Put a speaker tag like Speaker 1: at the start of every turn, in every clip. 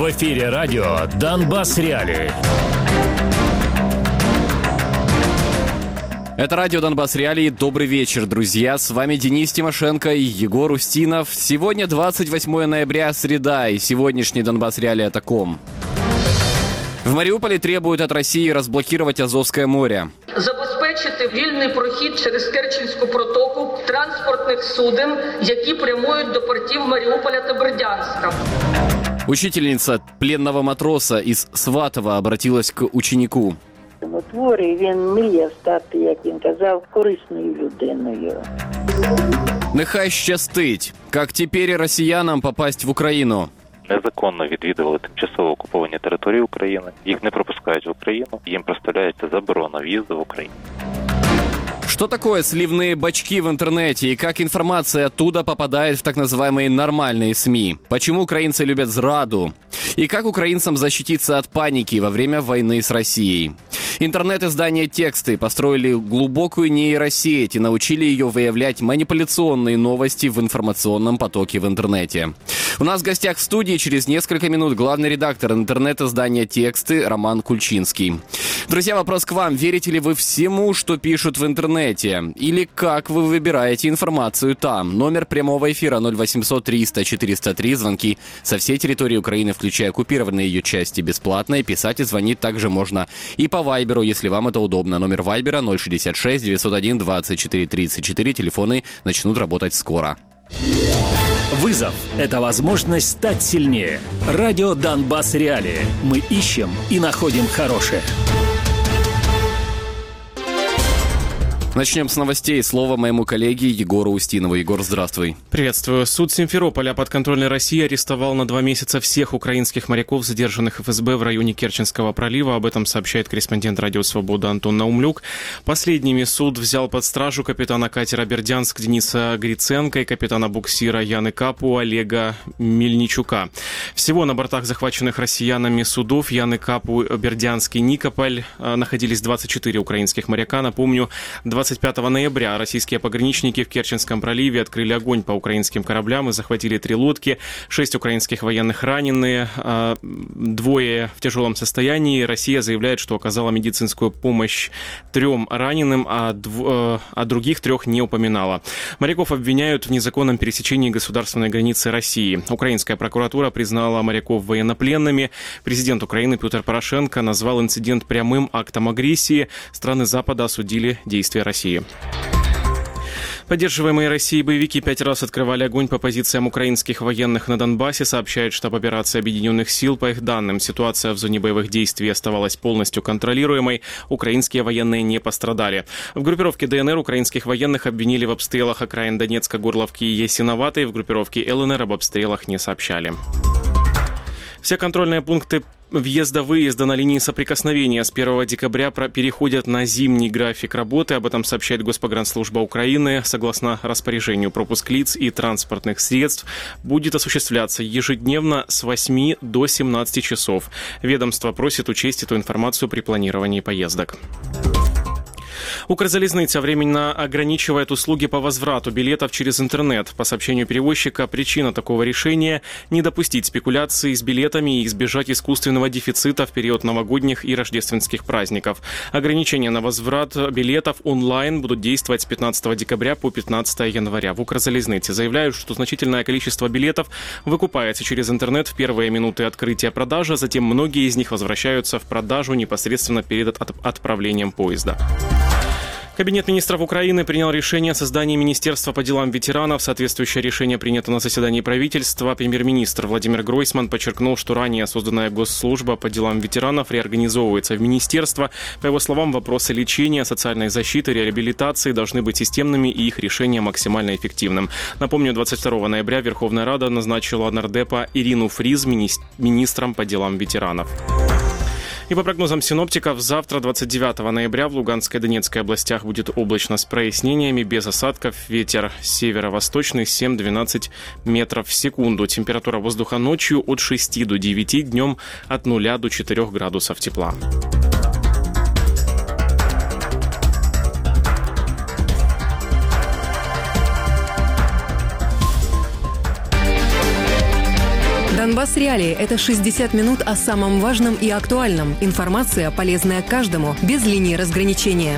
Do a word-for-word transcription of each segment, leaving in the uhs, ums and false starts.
Speaker 1: В эфире радио «Донбасс Реалии».
Speaker 2: Это радио «Донбасс Реалии». Добрый вечер, друзья. С вами Денис Тимошенко и Егор Устинов. Сегодня двадцать восьмое ноября, среда, и сегодняшний «Донбасс Реалии» о таком. В Маріуполі требують від Росії розблокувати Азовське море.
Speaker 3: Забезпечити вільний прохід через Керченську протоку транспортних суден, які прямують до портів Маріуполя та Бердянська.
Speaker 2: Учительница пленного матроса из Сватова обратилась к ученику.
Speaker 4: У творі він мріяв стати, як він казав, корисною людиною.
Speaker 2: Нехай щастить. Як тепер росіянам попасть в Україну?
Speaker 5: Незаконно відвідували тимчасово окуповані території України. Їх не пропускають в Україну. Їм проставляється заборона в'їзду в Україну.
Speaker 2: Что такое сливные бачки в интернете и как информация оттуда попадает в так называемые нормальные СМИ? Почему украинцы любят зраду? И как украинцам защититься от паники во время войны с Россией? Интернет-издания «Тексты» построили глубокую нейросеть и научили ее выявлять манипуляционные новости в информационном потоке в интернете. У нас в гостях в студии через несколько минут главный редактор интернет-издания «Тексты» Роман Кульчинский. Друзья, вопрос к вам. Верите ли вы всему, что пишут в интернете? Или как вы выбираете информацию там? Номер прямого эфира ноль восемьсот триста четыреста три. Звонки со всей территории Украины, включая оккупированные ее части, бесплатные. Писать и звонить также можно и по Вайберу, если вам это удобно. Номер Вайбера ноль шестьдесят шесть девятьсот один двадцать четыре тридцать четыре. Телефоны начнут работать скоро.
Speaker 1: Вызов – это возможность стать сильнее. Радио «Донбасс Реалии». Мы ищем и находим хорошее.
Speaker 2: Начнем с новостей. Слово моему коллеге Егору Устинову. Егор, здравствуй.
Speaker 6: Приветствую. Суд Симферополя подконтрольной России арестовал на два месяца всех украинских моряков, задержанных эф эс бэ в районе Керченского пролива. Об этом сообщает корреспондент Радио Свобода Антон Наумлюк. Последними суд взял под стражу капитана катера «Бердянск» Дениса Гриценко и капитана буксира Яны Капу Олега Мельничука. Всего на бортах захваченных россиянами судов Яны Капу, Бердянск и Никополь находились двадцать четыре украинских моряка. Напомню, двадцать пятого ноября российские пограничники в Керченском проливе открыли огонь по украинским кораблям и захватили три лодки. Шесть украинских военных ранены, двое в тяжелом состоянии. Россия заявляет, что оказала медицинскую помощь трем раненым, а, дв... а других трех не упоминала. Моряков обвиняют в незаконном пересечении государственной границы России. Украинская прокуратура признала моряков военнопленными. Президент Украины Петр Порошенко назвал инцидент прямым актом агрессии. Страны Запада осудили действия России. России. Поддерживаемые Россией боевики пять раз открывали огонь по позициям украинских военных на Донбассе, сообщает штаб операции Объединенных сил. По их данным, ситуация в зоне боевых действий оставалась полностью контролируемой. Украинские военные не пострадали. В группировке дэ эн эр украинских военных обвинили в обстрелах окраин Донецка, Горловки и Ясиноватой. В группировке эл эн эр об обстрелах не сообщали. Все контрольные пункты въезда-выезда на линии соприкосновения с первого декабря переходят на зимний график работы. Об этом сообщает Госпогранслужба Украины. Согласно распоряжению, пропуск лиц и транспортных средств будет осуществляться ежедневно с восьми до семнадцати часов. Ведомство просит учесть эту информацию при планировании поездок. Укрзалезница временно ограничивает услуги по возврату билетов через интернет. По сообщению перевозчика, причина такого решения – не допустить спекуляции с билетами и избежать искусственного дефицита в период новогодних и рождественских праздников. Ограничения на возврат билетов онлайн будут действовать с пятнадцатого декабря по пятнадцатое января. В Укрзалезнице заявляют, что значительное количество билетов выкупается через интернет в первые минуты открытия продажи, затем многие из них возвращаются в продажу непосредственно перед отправлением поезда. Кабинет министров Украины принял решение о создании Министерства по делам ветеранов. Соответствующее решение принято на заседании правительства. Премьер-министр Владимир Гройсман подчеркнул, что ранее созданная госслужба по делам ветеранов реорганизовывается в министерство. По его словам, вопросы лечения, социальной защиты, реабилитации должны быть системными и их решение максимально эффективным. Напомню, двадцать второго ноября Верховная Рада назначила нардепа Ирину Фриз министром по делам ветеранов. И по прогнозам синоптиков, завтра, двадцать девятого ноября, в Луганской и Донецкой областях будет облачно с прояснениями, без осадков. Ветер северо-восточный семь-двенадцать метров в секунду. Температура воздуха ночью от шести до девяти, днем от нуля до четырёх градусов тепла.
Speaker 7: Донбасс Реалии – это шестьдесят минут о самом важном и актуальном. Информация, полезная каждому, без линии разграничения.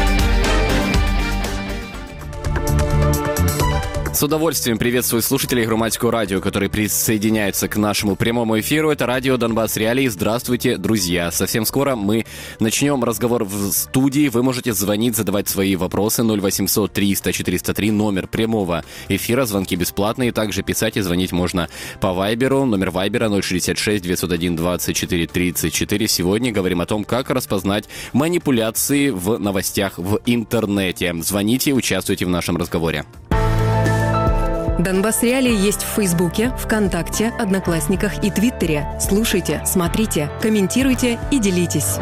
Speaker 2: С удовольствием приветствую слушателей Громадского радио, которые присоединяются к нашему прямому эфиру. Это радио Донбасс Реалии. Здравствуйте, друзья. Совсем скоро мы начнем разговор в студии. Вы можете звонить, задавать свои вопросы. ноль восемьсот триста четыреста три, номер прямого эфира. Звонки бесплатные. Также писать и звонить можно по Вайберу. Номер Вайбера ноль шестьдесят шесть девятьсот один двадцать четыре тридцать четыре. Сегодня говорим о том, как распознать манипуляции в новостях в интернете. Звоните и участвуйте в нашем разговоре.
Speaker 7: Донбасс Реалии есть в Фейсбуке, ВКонтакте, Одноклассниках и Твиттере. Слушайте, смотрите, комментируйте и делитесь.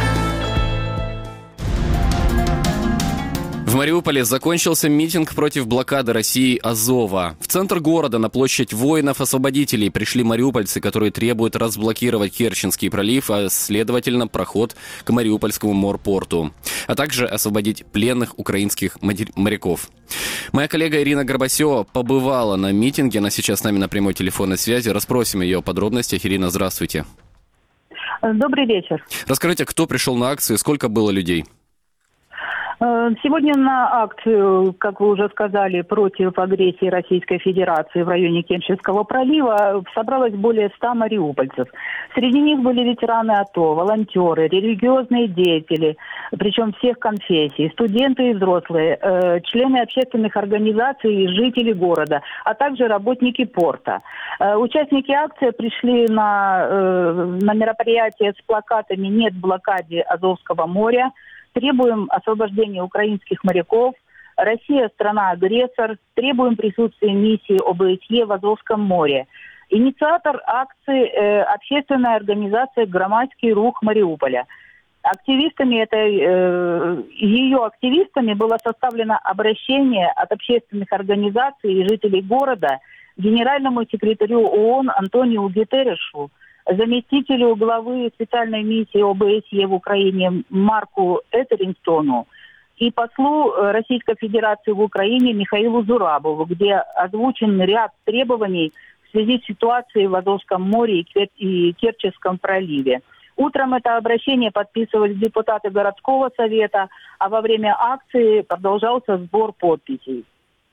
Speaker 2: В Мариуполе закончился митинг против блокады России Азова. В центр города на площадь воинов-освободителей пришли мариупольцы, которые требуют разблокировать Керченский пролив, а следовательно проход к Мариупольскому морпорту, а также освободить пленных украинских моряков. Моя коллега Ирина Горбасева побывала на митинге, она сейчас с нами на прямой телефонной связи. Расспросим ее о подробностях. Ирина, здравствуйте.
Speaker 8: Добрый вечер.
Speaker 2: Расскажите, кто пришел на акцию, сколько было людей?
Speaker 8: Сегодня на акцию, как вы уже сказали, против агрессии Российской Федерации в районе Керченского пролива собралось более ста мариупольцев. Среди них были ветераны АТО, волонтеры, религиозные деятели, причем всех конфессий, студенты и взрослые, члены общественных организаций и жители города, а также работники порта. Участники акции пришли на, на мероприятие с плакатами «Нет блокаде Азовского моря», требуем освобождения украинских моряков, Россия – страна-агрессор, требуем присутствия миссии ОБСЕ в Азовском море. Инициатор акции э, – общественная организация «Громадский рух Мариуполя». Активистами этой, э, ее активистами было составлено обращение от общественных организаций и жителей города генеральному секретарю ООН Антониу Гутеррешу, заместителю главы специальной миссии ОБСЕ в Украине Марку Этеринстону и послу Российской Федерации в Украине Михаилу Зурабову, где озвучен ряд требований в связи с ситуацией в Азовском море и Керченском проливе. Утром это обращение подписывали депутаты городского совета, а во время акции продолжался сбор подписей.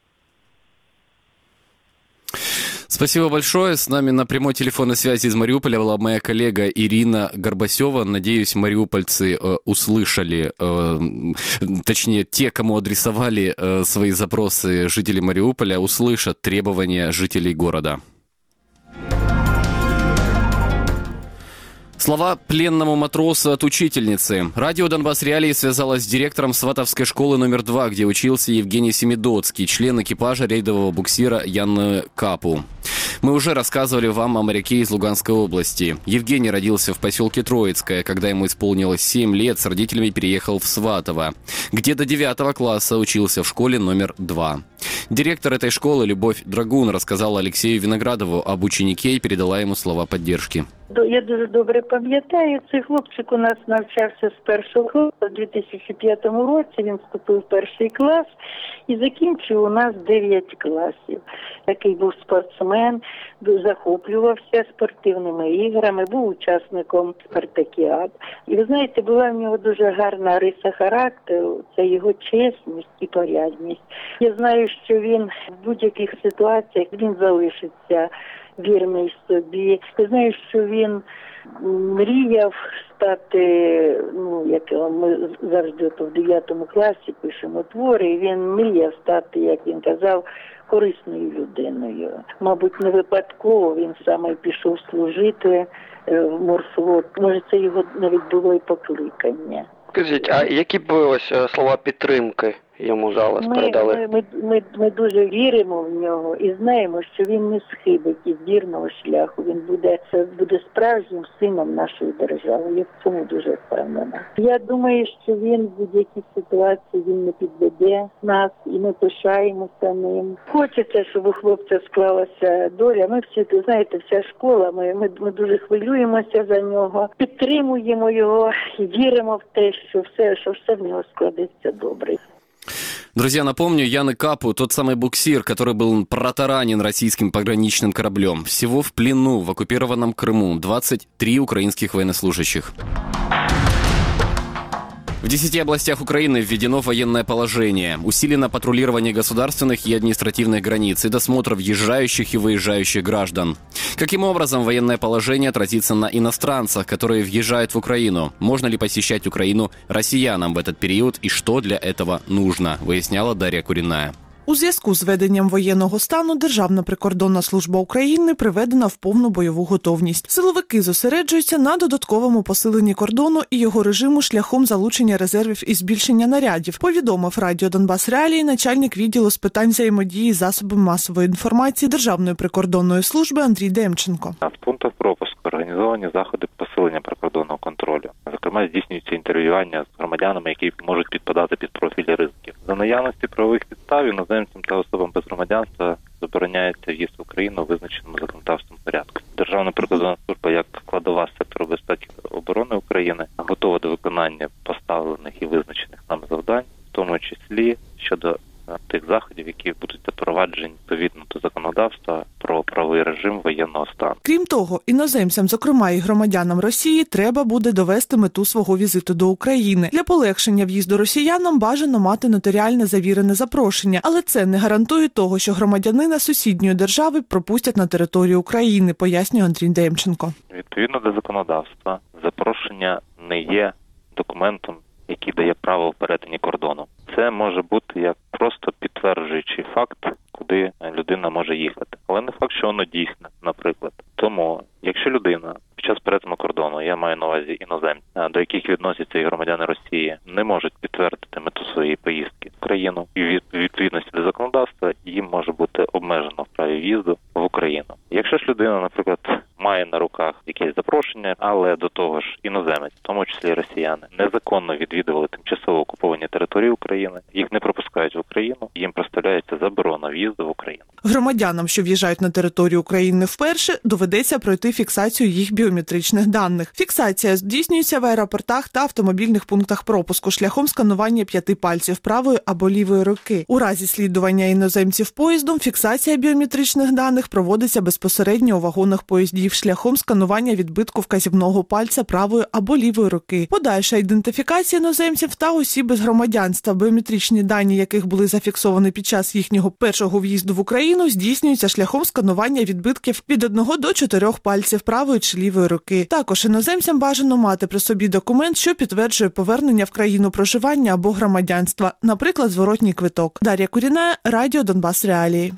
Speaker 2: Спасибо большое. С нами на прямой телефонной связи из Мариуполя была моя коллега Ирина Горбасева. Надеюсь, мариупольцы э, услышали, э, точнее, те, кому адресовали э, свои запросы жители Мариуполя, услышат требования жителей города. Слова пленному матросу от учительницы. Радио Донбасс Реалии связалось с директором Сватовской школы номер два, где учился Евгений Семидоцкий, член экипажа рейдового буксира Ян Капу. Мы уже рассказывали вам о моряке из Луганской области. Евгений родился в поселке Троицкое. Когда ему исполнилось семь лет, с родителями переехал в Сватово, где до девятого класса учился в школе номер два. Директор этой школы Любовь Драгун рассказала Алексею Виноградову об ученике и передала ему слова поддержки.
Speaker 4: Я дуже добре пам'ятаю, цей хлопчик у нас навчався з першого класу. У дві тисячі п'ятому році він вступив в перший клас і закінчив у нас дев'ять класів. Такий був спортсмен, захоплювався спортивними іграми, був учасником спартакіад. І ви знаєте, була в нього дуже гарна риса характеру, це його чесність і порядність. Я знаю, що він в будь-яких ситуаціях він залишиться вірний собі. Я знаю, що він мріяв стати, ну, як ми завжди то в дев'ятому класі пишемо твори, і він мріяв стати, як він казав, корисною людиною. Мабуть, не випадково він саме пішов служити в морфлот. Може, це його навіть було і покликання.
Speaker 9: Скажіть, а які б ось слова підтримки йому зараз
Speaker 4: ми,
Speaker 9: передали?
Speaker 4: Ми, ми, ми, ми дуже віримо в нього і знаємо, що він не схибить із вірного шляху. Він буде, буде справжнім сином нашої держави. Я в цьому дуже впевнена. Я думаю, що він в будь-якій ситуації він не підведе нас і ми пишаємося ним. Хочеться, щоб у хлопця склалася доля. Ми всі, знаєте, вся школа, ми, ми, ми дуже хвилюємося за нього, підтримуємо його і віримо в те, що все, що все в нього складеться добре.
Speaker 2: Друзья, напомню, Ян и Капу, тот самый буксир, который был протаранен российским пограничным кораблем. Всего в плену в оккупированном Крыму двадцать три украинских военнослужащих. В десяти областях Украины введено военное положение. Усилено патрулирование государственных и административных границ и досмотр въезжающих и выезжающих граждан. Каким образом военное положение отразится на иностранцах, которые въезжают в Украину? Можно ли посещать Украину россиянам в этот период и что для этого нужно, выясняла Дарья Куріная.
Speaker 10: У зв'язку з введенням воєнного стану Державна прикордонна служба України приведена в повну бойову готовність. Силовики зосереджуються на додатковому посиленні кордону і його режиму шляхом залучення резервів і збільшення нарядів, повідомив Радіо Донбас Реалії начальник відділу з питань взаємодії з засобами масової інформації Державної прикордонної служби Андрій Демченко.
Speaker 5: В пунктах пропуску організовані заходи посилення прикордонного контролю. Зокрема, здійснюється інтерв'ювання з громадянами, які можуть підпадати під профілі ризиків. За наявності правових підстав іноземцям та особам без громадянства забороняється в'їзд в Україну визначеному законодавством порядку. Державна прикордонна служба, як складова сектору безпеки та оборони України, готова до виконання поставлених і визначених нам завдань, в тому числі щодо тих заходів, які будуть запроваджені відповідно до законодавства про правовий режим воєнного стану.
Speaker 10: Крім того, іноземцям, зокрема і громадянам Росії, треба буде довести мету свого візиту до України. Для полегшення в'їзду росіянам бажано мати нотаріальне завірене запрошення, але це не гарантує того, що громадянина сусідньої держави пропустять на територію України, пояснює Андрій Демченко.
Speaker 5: Відповідно до законодавства, запрошення не є документом, який дає право в перетині кордону. Це може бути як просто підтверджуючий факт, куди людина може їхати. Але не факт, що воно дійсне, наприклад. Тому, якщо людина під час перетину кордону, я маю на увазі іноземців, до яких відносяться і громадяни Росії, не можуть підтвердити мету своєї поїздки в країну, і від відповідності до законодавства їм може бути обмежено в праві в'їзду в Україну. Якщо ж людина, наприклад, має на руках якесь запрошення, але до того ж іноземець, в тому числі росіяни, незаконно відвідували тимчасово окуповані території України, їх не пропускають в Україну, їм представляється заборона в'їзду в Україну.
Speaker 10: Громадянам, що в'їжджають на територію України вперше, доведеться пройти фіксацію їх біометричних даних. Фіксація здійснюється в аеропортах та автомобільних пунктах пропуску шляхом сканування п'яти пальців правої або лівої руки. У разі слідування іноземців поїздом фіксація біометричних даних проводиться безпосередньо у вагонах поїздів шляхом сканування відбитку вказівного пальця правої або лівої руки. Подальша ідентифікація іноземців та осіб без громадянства, біометричні дані яких були зафіксовані під час їхнього першого в'їзду в Україну, здійснюється шляхом сканування відбитків від одного до чотирьох пальців правої чи лівої руки. Також іноземцям бажано мати при собі документ, що підтверджує повернення в країну проживання або громадянства, наприклад, зворотній квиток. Дар'я Куріная, Радіо Донбас Реалії.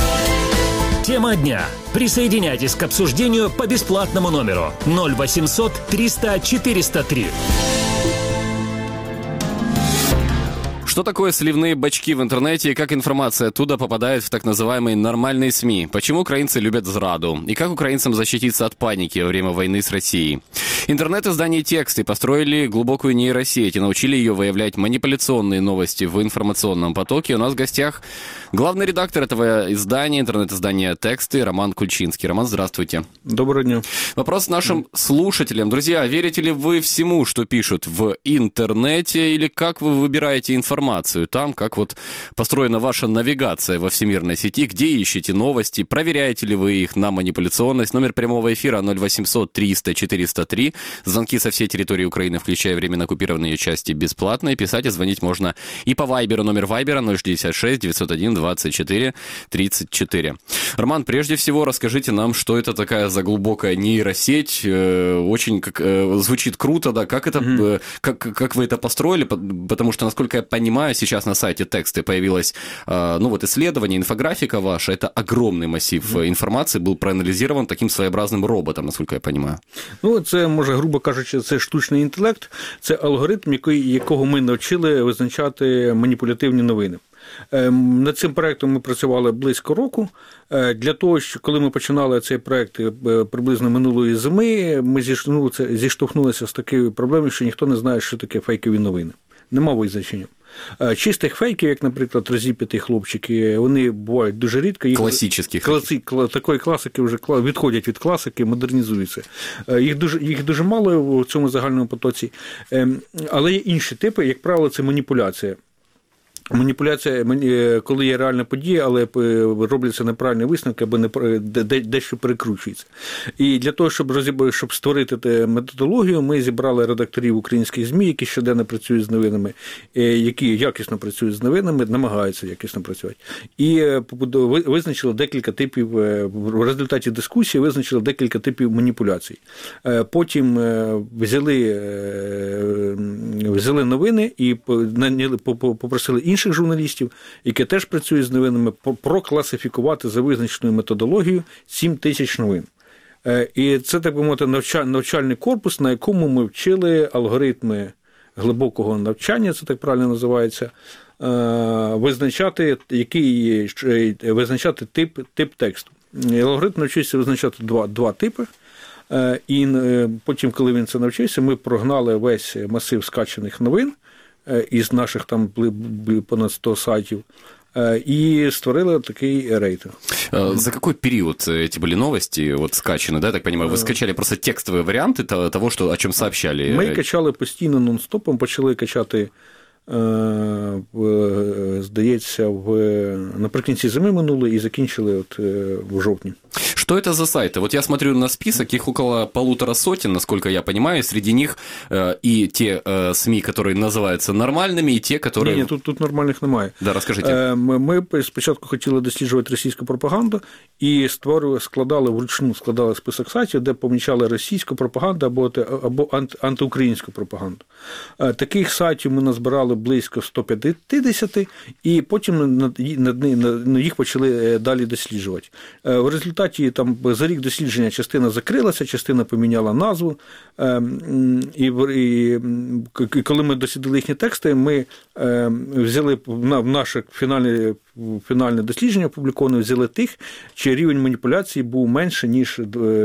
Speaker 1: Тема дня. Присоединяйтесь к обсуждению по бесплатному номеру ноль восемьсот триста четыреста три.
Speaker 2: Что такое сливные бачки в интернете и как информация оттуда попадает в так называемые нормальные СМИ? Почему украинцы любят зраду? И как украинцам защититься от паники во время войны с Россией? Интернет-издания «Тексты» построили глубокую нейросеть и научили ее выявлять манипуляционные новости в информационном потоке. У нас в гостях главный редактор этого издания, интернет-издания «Тексты» Роман Кульчинский. Роман, здравствуйте.
Speaker 11: Доброго дня.
Speaker 2: Вопрос нашим слушателям. Друзья, верите ли вы всему, что пишут в интернете, или как вы выбираете информацию там, как вот построена ваша навигация во всемирной сети, где ищете новости, проверяете ли вы их на манипуляционность? Номер прямого эфира ноль восемьсот триста четыреста три. Звонки со всей территории Украины, включая временно оккупированные ее части, бесплатные. Писать и звонить можно и по Вайберу. Номер Вайбера ноль шестьдесят шесть девятьсот один двадцать четыре тридцать четыре. Роман, прежде всего расскажите нам, что это такая за глубокая нейросеть. Очень как, звучит круто, да, как это, mm-hmm. как, как вы это построили, потому что, насколько я понимаю, сейчас на сайте «Тексты» появилось, ну вот, исследование, инфографика ваша, это огромный массив mm-hmm. информации был проанализирован таким своеобразным роботом, насколько я понимаю.
Speaker 11: Ну, це, може, грубо кажучи, це штучний інтелект, це алгоритм, який, якого ми навчили визначати маніпулятивні новини. Над цим проєктом ми працювали близько року. Для того, що коли ми починали цей проєкт приблизно минулої зими, ми зіштовхнулися, зіштовхнулися з такою проблемою, що ніхто не знає, що таке фейкові новини. Нема визначення. Чистих фейків, як, наприклад, розіп'яті хлопчики, вони бувають дуже рідко.
Speaker 2: Класичні.
Speaker 11: Класи, такої класики вже відходять від класики, модернізуються. Їх дуже, їх дуже мало в цьому загальному потоці. Але є інші типи, як правило, це маніпуляція. маніпуляція, коли є реальна подія, але робляться неправильні висновки, або не, дещо перекручується. І для того, щоб, розіб... щоб створити методологію, ми зібрали редакторів українських ЗМІ, які щоденно працюють з новинами, які якісно працюють з новинами, намагаються якісно працювати. І визначили декілька типів, в результаті дискусії визначили декілька типів маніпуляцій. Потім взяли, взяли новини і попросили інших журналістів, які теж працюють з новинами, прокласифікувати за визначеною методологією сім тисяч новин. І це, так би мовити, навчальний корпус, на якому ми вчили алгоритми глибокого навчання, це так правильно називається, визначати, який, визначати тип, тип тексту. Алгоритм навчився визначати два, два типи. І потім, коли він це навчився, ми прогнали весь масив скачаних новин із наших там понад сто сайтів, и створили такий рейтинг.
Speaker 2: За какой период эти были новости вот скачаны, да, я так понимаю? Вы скачали просто текстовые варианты того, что, о чем сообщали?
Speaker 11: Ми качали постійно нон-стопом, почали качати, здається, в, наприкінці зими минулої і закінчили от в жовтні.
Speaker 2: Что это за сайты? Вот я смотрю на список, их около полутора сотен, насколько я понимаю, среди них э, и те э, СМИ, которые называются нормальными, и те, которые...
Speaker 11: Ні, ні, тут, тут нормальних немає.
Speaker 2: Да, розкажіть.
Speaker 11: Е, ми, ми спочатку хотіли досліджувати російську пропаганду і створювали, складали вручну складали список сайтів, де помічали російську пропаганду або, або анти, антиукраїнську пропаганду. Е, таких сайтів ми назбирали близько сто п'ятдесят, і потім над, над, над, їх почали далі досліджувати. Е, в результаті там за рік дослідження частина закрилася, частина поміняла назву. І, і, і коли ми дослідили їхні тексти, ми взяли в наше фінальне, фінальне дослідження опубліковане, взяли тих, чий рівень маніпуляції був менше, ніж,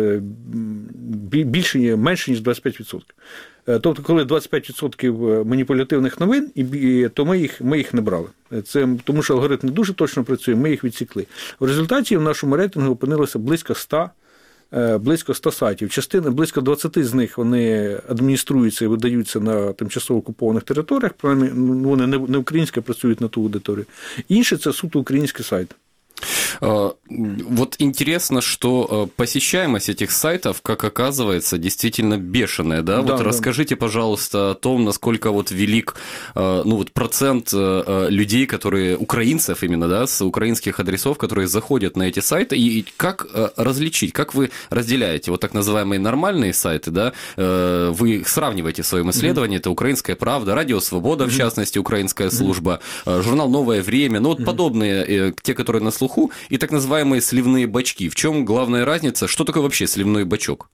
Speaker 11: більше, менше, ніж двадцять п'ять відсотків. Тобто, коли двадцять п'ять відсотків маніпулятивних новин, то ми їх, ми їх не брали. Це, тому що алгоритм не дуже точно працює, ми їх відсікли. В результаті в нашому рейтингу опинилося близько ста, близько ста сайтів. Частина, близько двадцять з них вони адмініструються і видаються на тимчасово окупованих територіях, вони не українські, працюють на ту аудиторію. Інші – це суто українські сайти.
Speaker 2: Вот интересно, что посещаемость этих сайтов, как оказывается, действительно бешеная, да?
Speaker 11: Да,
Speaker 2: вот
Speaker 11: да.
Speaker 2: Расскажите, пожалуйста, о том, насколько вот велик, ну вот процент людей, которые, украинцев именно, да, с украинских адресов, которые заходят на эти сайты, и как различить, как вы разделяете вот так называемые нормальные сайты, да? Вы их сравниваете в своем исследовании, mm-hmm. это «Украинская правда», «Радио Свобода», mm-hmm. в частности, «Украинская служба», журнал «Новое время», ну вот mm-hmm. подобные, те, которые на слуху, и так называемые сливные бачки. В чем главная разница? Что такое вообще сливной бачок?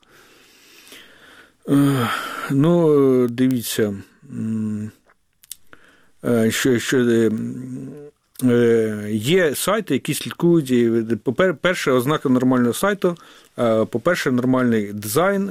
Speaker 11: Ну, дивіться, що, що є сайти, які слідкують, по-перше, ознака нормального сайту, по-перше, нормальний дизайн,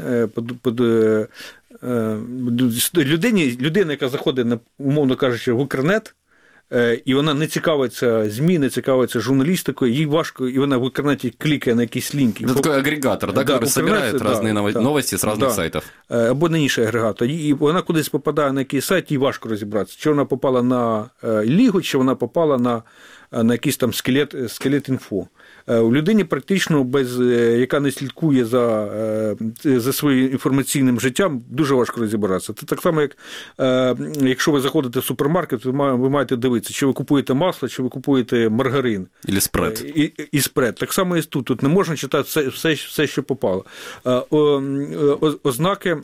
Speaker 11: людині, людина, яка заходить, умовно кажучи, в Укрнет, і вона не цікавиться ЗМІ, не цікавиться журналістикою, їй важко, і вона в Укрнеті клікає на якісь лінки.
Speaker 2: Это такой агрегатор, да,
Speaker 11: да,
Speaker 2: который собирает
Speaker 11: да,
Speaker 2: разные
Speaker 11: да,
Speaker 2: новости с разных
Speaker 11: да.
Speaker 2: сайтов.
Speaker 11: Або не інший агрегатор. І вона кудись попадає на якийсь сайт, їй важко розібратися. Чи вона попала на Лігу, чи вона попала на, на якийсь там скелет, скелет інфо. У людині практично, без, яка не слідкує за, за своїм інформаційним життям, дуже важко розібратися. Це так само, як якщо ви заходите в супермаркет, ви маєте дивитися, чи ви купуєте масло, чи ви купуєте маргарин.
Speaker 2: Или спред.
Speaker 11: І, і спред. Так само і тут. Тут не можна читати все, все, все що попало. Ознаки...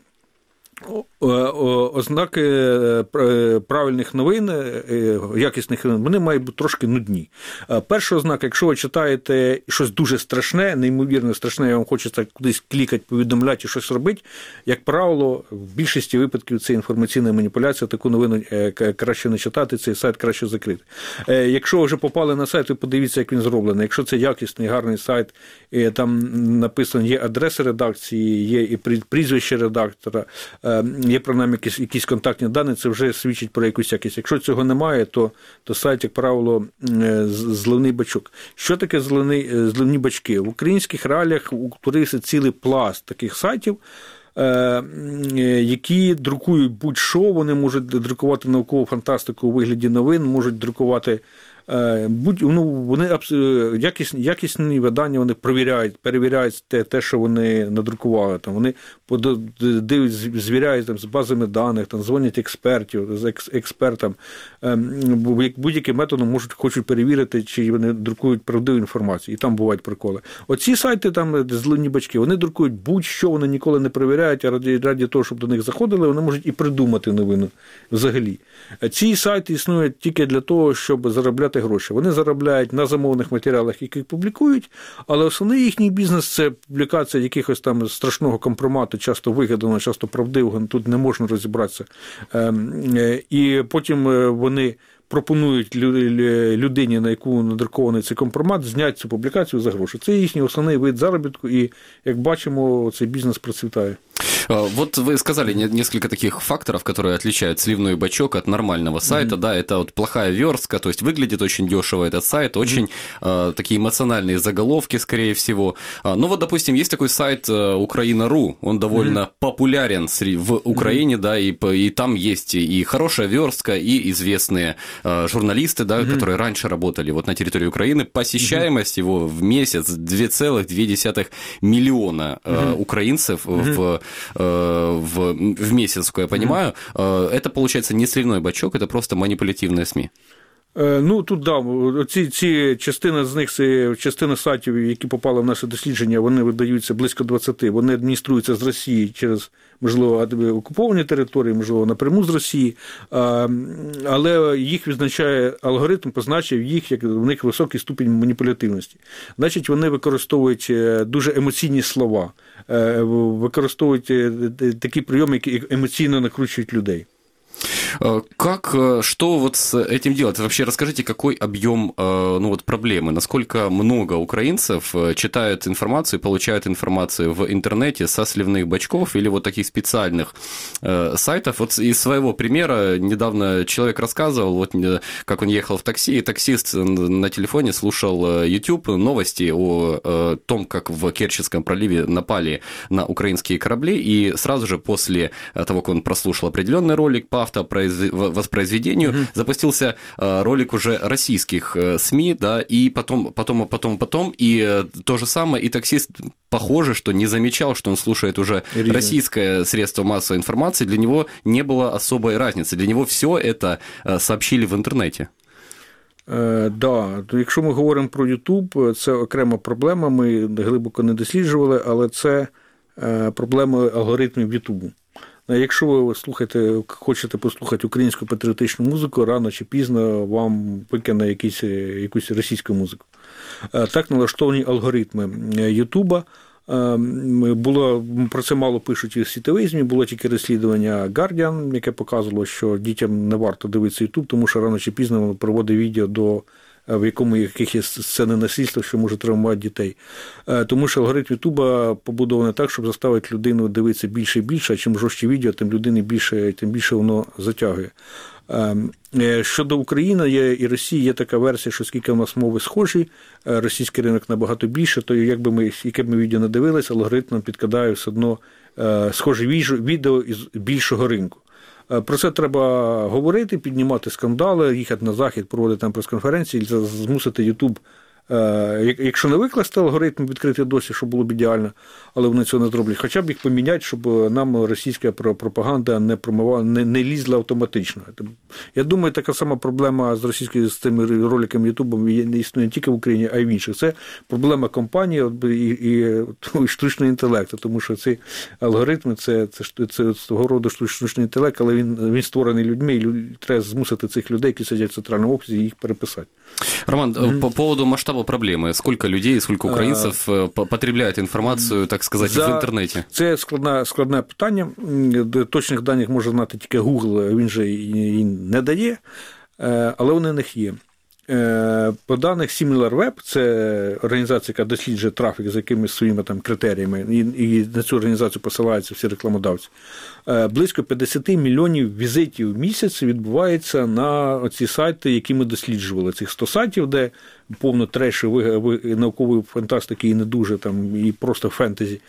Speaker 11: Ознаки правильних новин, якісних новин, вони мають бути трошки нудні. Перша ознака, якщо ви читаєте щось дуже страшне, неймовірно страшне, і вам хочеться кудись клікати, повідомляти, щось робити, як правило, в більшості випадків це інформаційна маніпуляція, таку новину краще не читати, цей сайт краще закрити. Якщо ви вже попали на сайт, ви подивіться, як він зроблений. Якщо це якісний, гарний сайт, там написано, є адреса редакції, є і прізвище редактора, є принаймні якісь, якісь контактні дані, це вже свідчить про якусь якість. Якщо цього немає, то, то сайт, як правило, зливний бачок. Що таке зливний, зливні бачки? В українських реаліях утворився цілий пласт таких сайтів, які друкують будь-що, вони можуть друкувати наукову фантастику у вигляді новин, можуть друкувати будь, ну, вони якісні, якісні видання, вони перевіряють, перевіряють те, те, що вони надрукували. Там, вони звіряють там, з базами даних, там, дзвонять експертів, з експертам. Будь-яким методом можуть, хочуть перевірити, чи вони друкують правдиву інформацію. І там бувають приколи. Оці сайти, там, зелені бачки, вони друкують будь-що, вони ніколи не перевіряють, а раді, раді того, щоб до них заходили, вони можуть і придумати новину взагалі. Ці сайти існують тільки для того, щоб заробляти гроші. Вони заробляють на замовних матеріалах, які публікують, але основний їхній бізнес – це публікація якихось там страшного компромату, часто вигаданого, часто правдивого, тут не можна розібратися. І потім вони пропонують людині, на яку надрукований цей компромат, зняти цю публікацію за гроші. Це їхній основний вид заробітку, і, як бачимо, цей бізнес процвітає.
Speaker 2: Вот вы сказали несколько таких факторов, которые отличают сливной бачок от нормального сайта, mm-hmm. да, это вот плохая верстка, то есть выглядит очень дешево этот сайт, очень mm-hmm. э, такие эмоциональные заголовки, скорее всего. Ну вот, допустим, есть такой сайт Украина точка ру, он довольно mm-hmm. популярен в Украине, mm-hmm. да, и, и там есть и хорошая верстка, и известные э, журналисты, да, mm-hmm. которые раньше работали вот на территории Украины. Посещаемость mm-hmm. его в месяц два целых две десятых миллиона э, mm-hmm. украинцев mm-hmm. в В, в месяц, я понимаю, mm-hmm. это, получается, не сливной бачок, это просто манипулятивные СМИ.
Speaker 11: Ну, тут, да, ці, ці частина з них, частина сайтів, які попали в наше дослідження, вони видаються близько двадцяти, вони адмініструються з Росії через, можливо, окуповані території, можливо, напряму з Росії, але їх відзначає алгоритм, позначив їх, як в них високий ступінь маніпулятивності. Значить, вони використовують дуже емоційні слова, використовують такі прийоми, які емоційно накручують людей.
Speaker 2: Как, что вот с этим делать? Вообще расскажите, какой объем, ну, вот проблемы, насколько много украинцев читают информацию, получают информацию в интернете со сливных бачков или вот таких специальных сайтов. Вот из своего примера недавно человек рассказывал, вот как он ехал в такси, и таксист на телефоне слушал YouTube новости о том, как в Керченском проливе напали на украинские корабли, и сразу же после того, как он прослушал определенный ролик по воспроизведению, mm-hmm. запустился ролик уже российских СМИ, да, и потом, потом, потом, потом, и то же самое, и таксист, похоже, что не замечал, что он слушает уже Ирина. Российское средство массовой информации, для него не было особой разницы, для него все это сообщили в интернете.
Speaker 11: Так, да. Якщо ми говоримо про YouTube, це окрема проблема, ми глибоко не досліджували, але це проблема алгоритмів YouTube. Якщо ви слухаєте, хочете послухати українську патріотичну музику, рано чи пізно вам викине якісь, якусь російську музику. Так налаштовані алгоритми Ютуба. Було, про це мало пишуть і світові ЗМІ, було тільки розслідування Guardian, яке показувало, що дітям не варто дивитися Ютуб, тому що рано чи пізно проводить відео, до, в якому яких є сцени насильства, що може травмувати дітей. Тому що алгоритм Ютуба побудований так, щоб заставити людину дивитися більше і більше, а чим жорстче відео, тим людини більше, тим більше воно затягує. Щодо України є, і Росії є така версія, що скільки в нас мови схожі, російський ринок набагато більше, то якби ми, яке б ми відео не дивилися, алгоритм нам підкидає все одно схоже відео із більшого ринку. Про це треба говорити, піднімати скандали, їхати на Захід, проводити там прес-конференції, змусити YouTube, якщо не викласти алгоритм відкрити досі, щоб було б ідеально, але вони цього не зроблять, хоча б їх поміняти, щоб нам російська пропаганда не промивала, не, не лізла автоматично. Я думаю, така сама проблема з російськими з цими роликами Ютубом існує не тільки в Україні, а й в інших. Це проблема компанії і, і, і штучного інтелекту, тому що ці алгоритми, це, це, це, це свого роду штучний інтелект, але він, він створений людьми, і треба змусити цих людей, які сидять в центральному офісі, їх переписати.
Speaker 2: Роман, mm-hmm. по поводу масштаба проблемы, сколько людей, сколько українців а, потребляють інформацію, так сказати, за... в інтернеті?
Speaker 11: Це складне, складне питання. Точних даних може знати тільки Google, він же і не дає, але вони в них є. По даних SimilarWeb, це організація, яка досліджує трафік з якимись своїми там критеріями, і, і на цю організацію посилаються всі рекламодавці, близько п'ятдесят мільйонів візитів в місяць відбувається на ці сайти, які ми досліджували. Цих сто сайтів, де повно трешу, наукової фантастики і не дуже, там, і просто фентезі.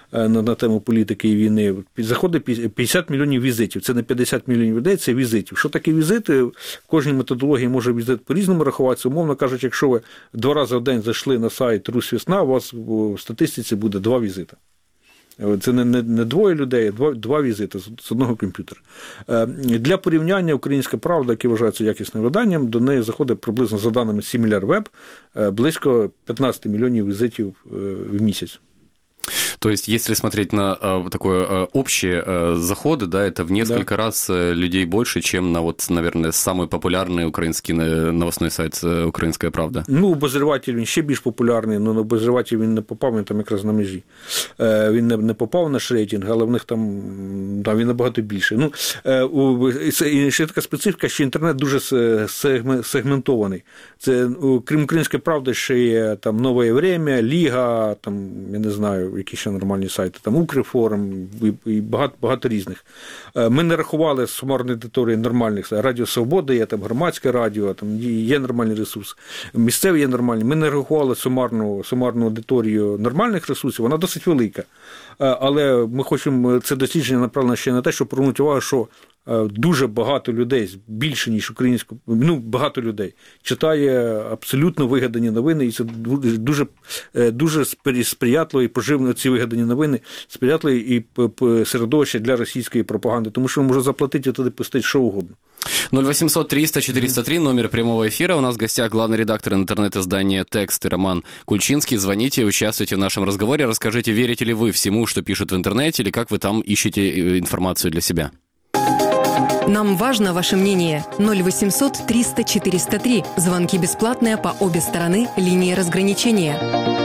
Speaker 11: на, на тему політики і війни. Заходить п'ятдесят мільйонів візитів. Це не п'ятдесят мільйонів людей, це візитів. Що таке візити? В кожній методології може візит по-різному рахуватися. Умовно кажучи, якщо ви два рази в день зайшли на сайт Русь Весна, у вас в статистиці буде два візити. Це не, не, не двоє людей, а два, два візити з одного комп'ютера. Для порівняння «Українська правда», яке вважається якісним виданням, до неї заходить приблизно, за даними SimilarWeb, близько п'ятнадцять мільйонів візитів в місяць.
Speaker 2: То есть, если смотреть на э, такое э, общие э, заходы, да, это в несколько да. раз э, людей больше, чем на, вот, наверное, самый популярный український новостной сайт «Українська правда».
Speaker 11: Ну, обозріватель, він ще більш популярний, але на обозріватель він не попав, він там якраз на межі. Е, він не, не попав на наш рейтинг, але в них там, там він набагато більше. Ну, е, у, і ще така специфіка, що інтернет дуже сегментований. Це, крім «Української правди», ще є там «Нове время», «Ліга», там, я не знаю, які ще нормальні сайти, там Укрфорум і багато, багато різних. Ми не рахували сумарної аудиторії нормальних. Радіо Свобода є, там Громадське радіо, там є нормальні ресурси. Місцеві є нормальні. Ми не рахували сумарну, сумарну аудиторію нормальних ресурсів, вона досить велика. Але ми хочемо, це дослідження направлено ще на те, щоб привернути увагу, що дуже багато людей, більше, ніж українську, ну, багато людей, читає абсолютно вигадані новини, і це дуже, дуже сприятливо і поживно ці вигадані новини, сприятливо і середовище для російської пропаганди, тому що може заплатити і туди пустити що угодно.
Speaker 2: ноль восемьсот триста четыреста три, номер прямого эфира. У нас в гостях главный редактор интернет-издания «Тексты» Роман Кульчинский. Звоните, участвуйте в нашем разговоре. Расскажите, верите ли вы всему, что пишут в интернете, или как вы там ищете информацию для себя?
Speaker 7: Нам важно ваше мнение. ноль восемьсот триста четыреста три. Звонки бесплатные по обе стороны линии разграничения.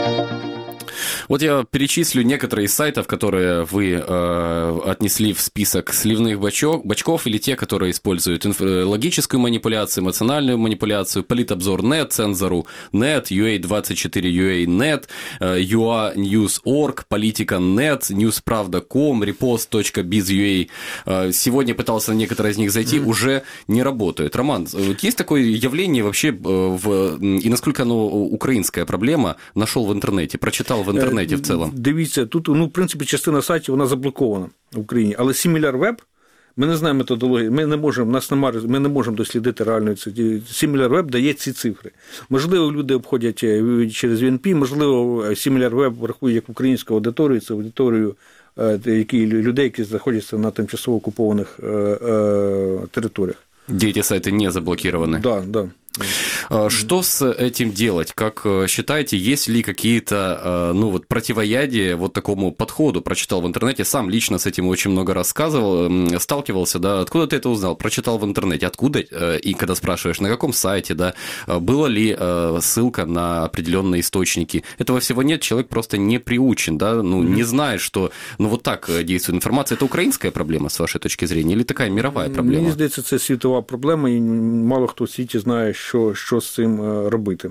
Speaker 2: Вот я перечислю некоторые из сайтов, которые вы э, отнесли в список сливных бачок, бачков, или те, которые используют инф- логическую манипуляцию, эмоциональную манипуляцию, Политобзор точка нет, Цензору точка нет, ю эй двадцать четыре ю эй точка нет, э, ю эй ньюс точка орг, Политика точка нет, ньюсправда точка ком, репост точка биз точка ю эй. Э, сегодня пытался на некоторые из них зайти, mm-hmm. уже не работают. Роман, вот есть такое явление вообще, э, в, и насколько оно украинская проблема, нашел в интернете, прочитал в интернете? В цілому.
Speaker 11: Дивіться, тут, ну, в принципі, частина сайтів, вона заблокована в Україні, але SimilarWeb, ми не знаємо методології, ми не можемо, нас немає, ми не можемо дослідити реальної ці. SimilarWeb дає ці цифри. Можливо, люди обходять через ві ен пі, можливо, SimilarWeb рахує як українську аудиторію, це аудиторію які, людей, які знаходяться на тимчасово окупованих е, е, територіях.
Speaker 2: Где эти сайты не заблокированы?
Speaker 11: Да, да.
Speaker 2: Что с этим делать? Как считаете, есть ли какие-то, ну, вот, противоядия вот такому подходу? Прочитал в интернете, сам лично с этим очень много рассказывал, сталкивался, да, откуда ты это узнал? Прочитал в интернете, откуда? И когда спрашиваешь, на каком сайте, да, была ли ссылка на определенные источники? Этого всего нет, человек просто не приучен, да, ну, mm-hmm. не знает, что, ну, вот так действует информация. Это украинская проблема, с вашей точки зрения, или такая мировая проблема?
Speaker 11: Мені здається, це світова проблема, і мало хто в світі знає, що, що з цим робити.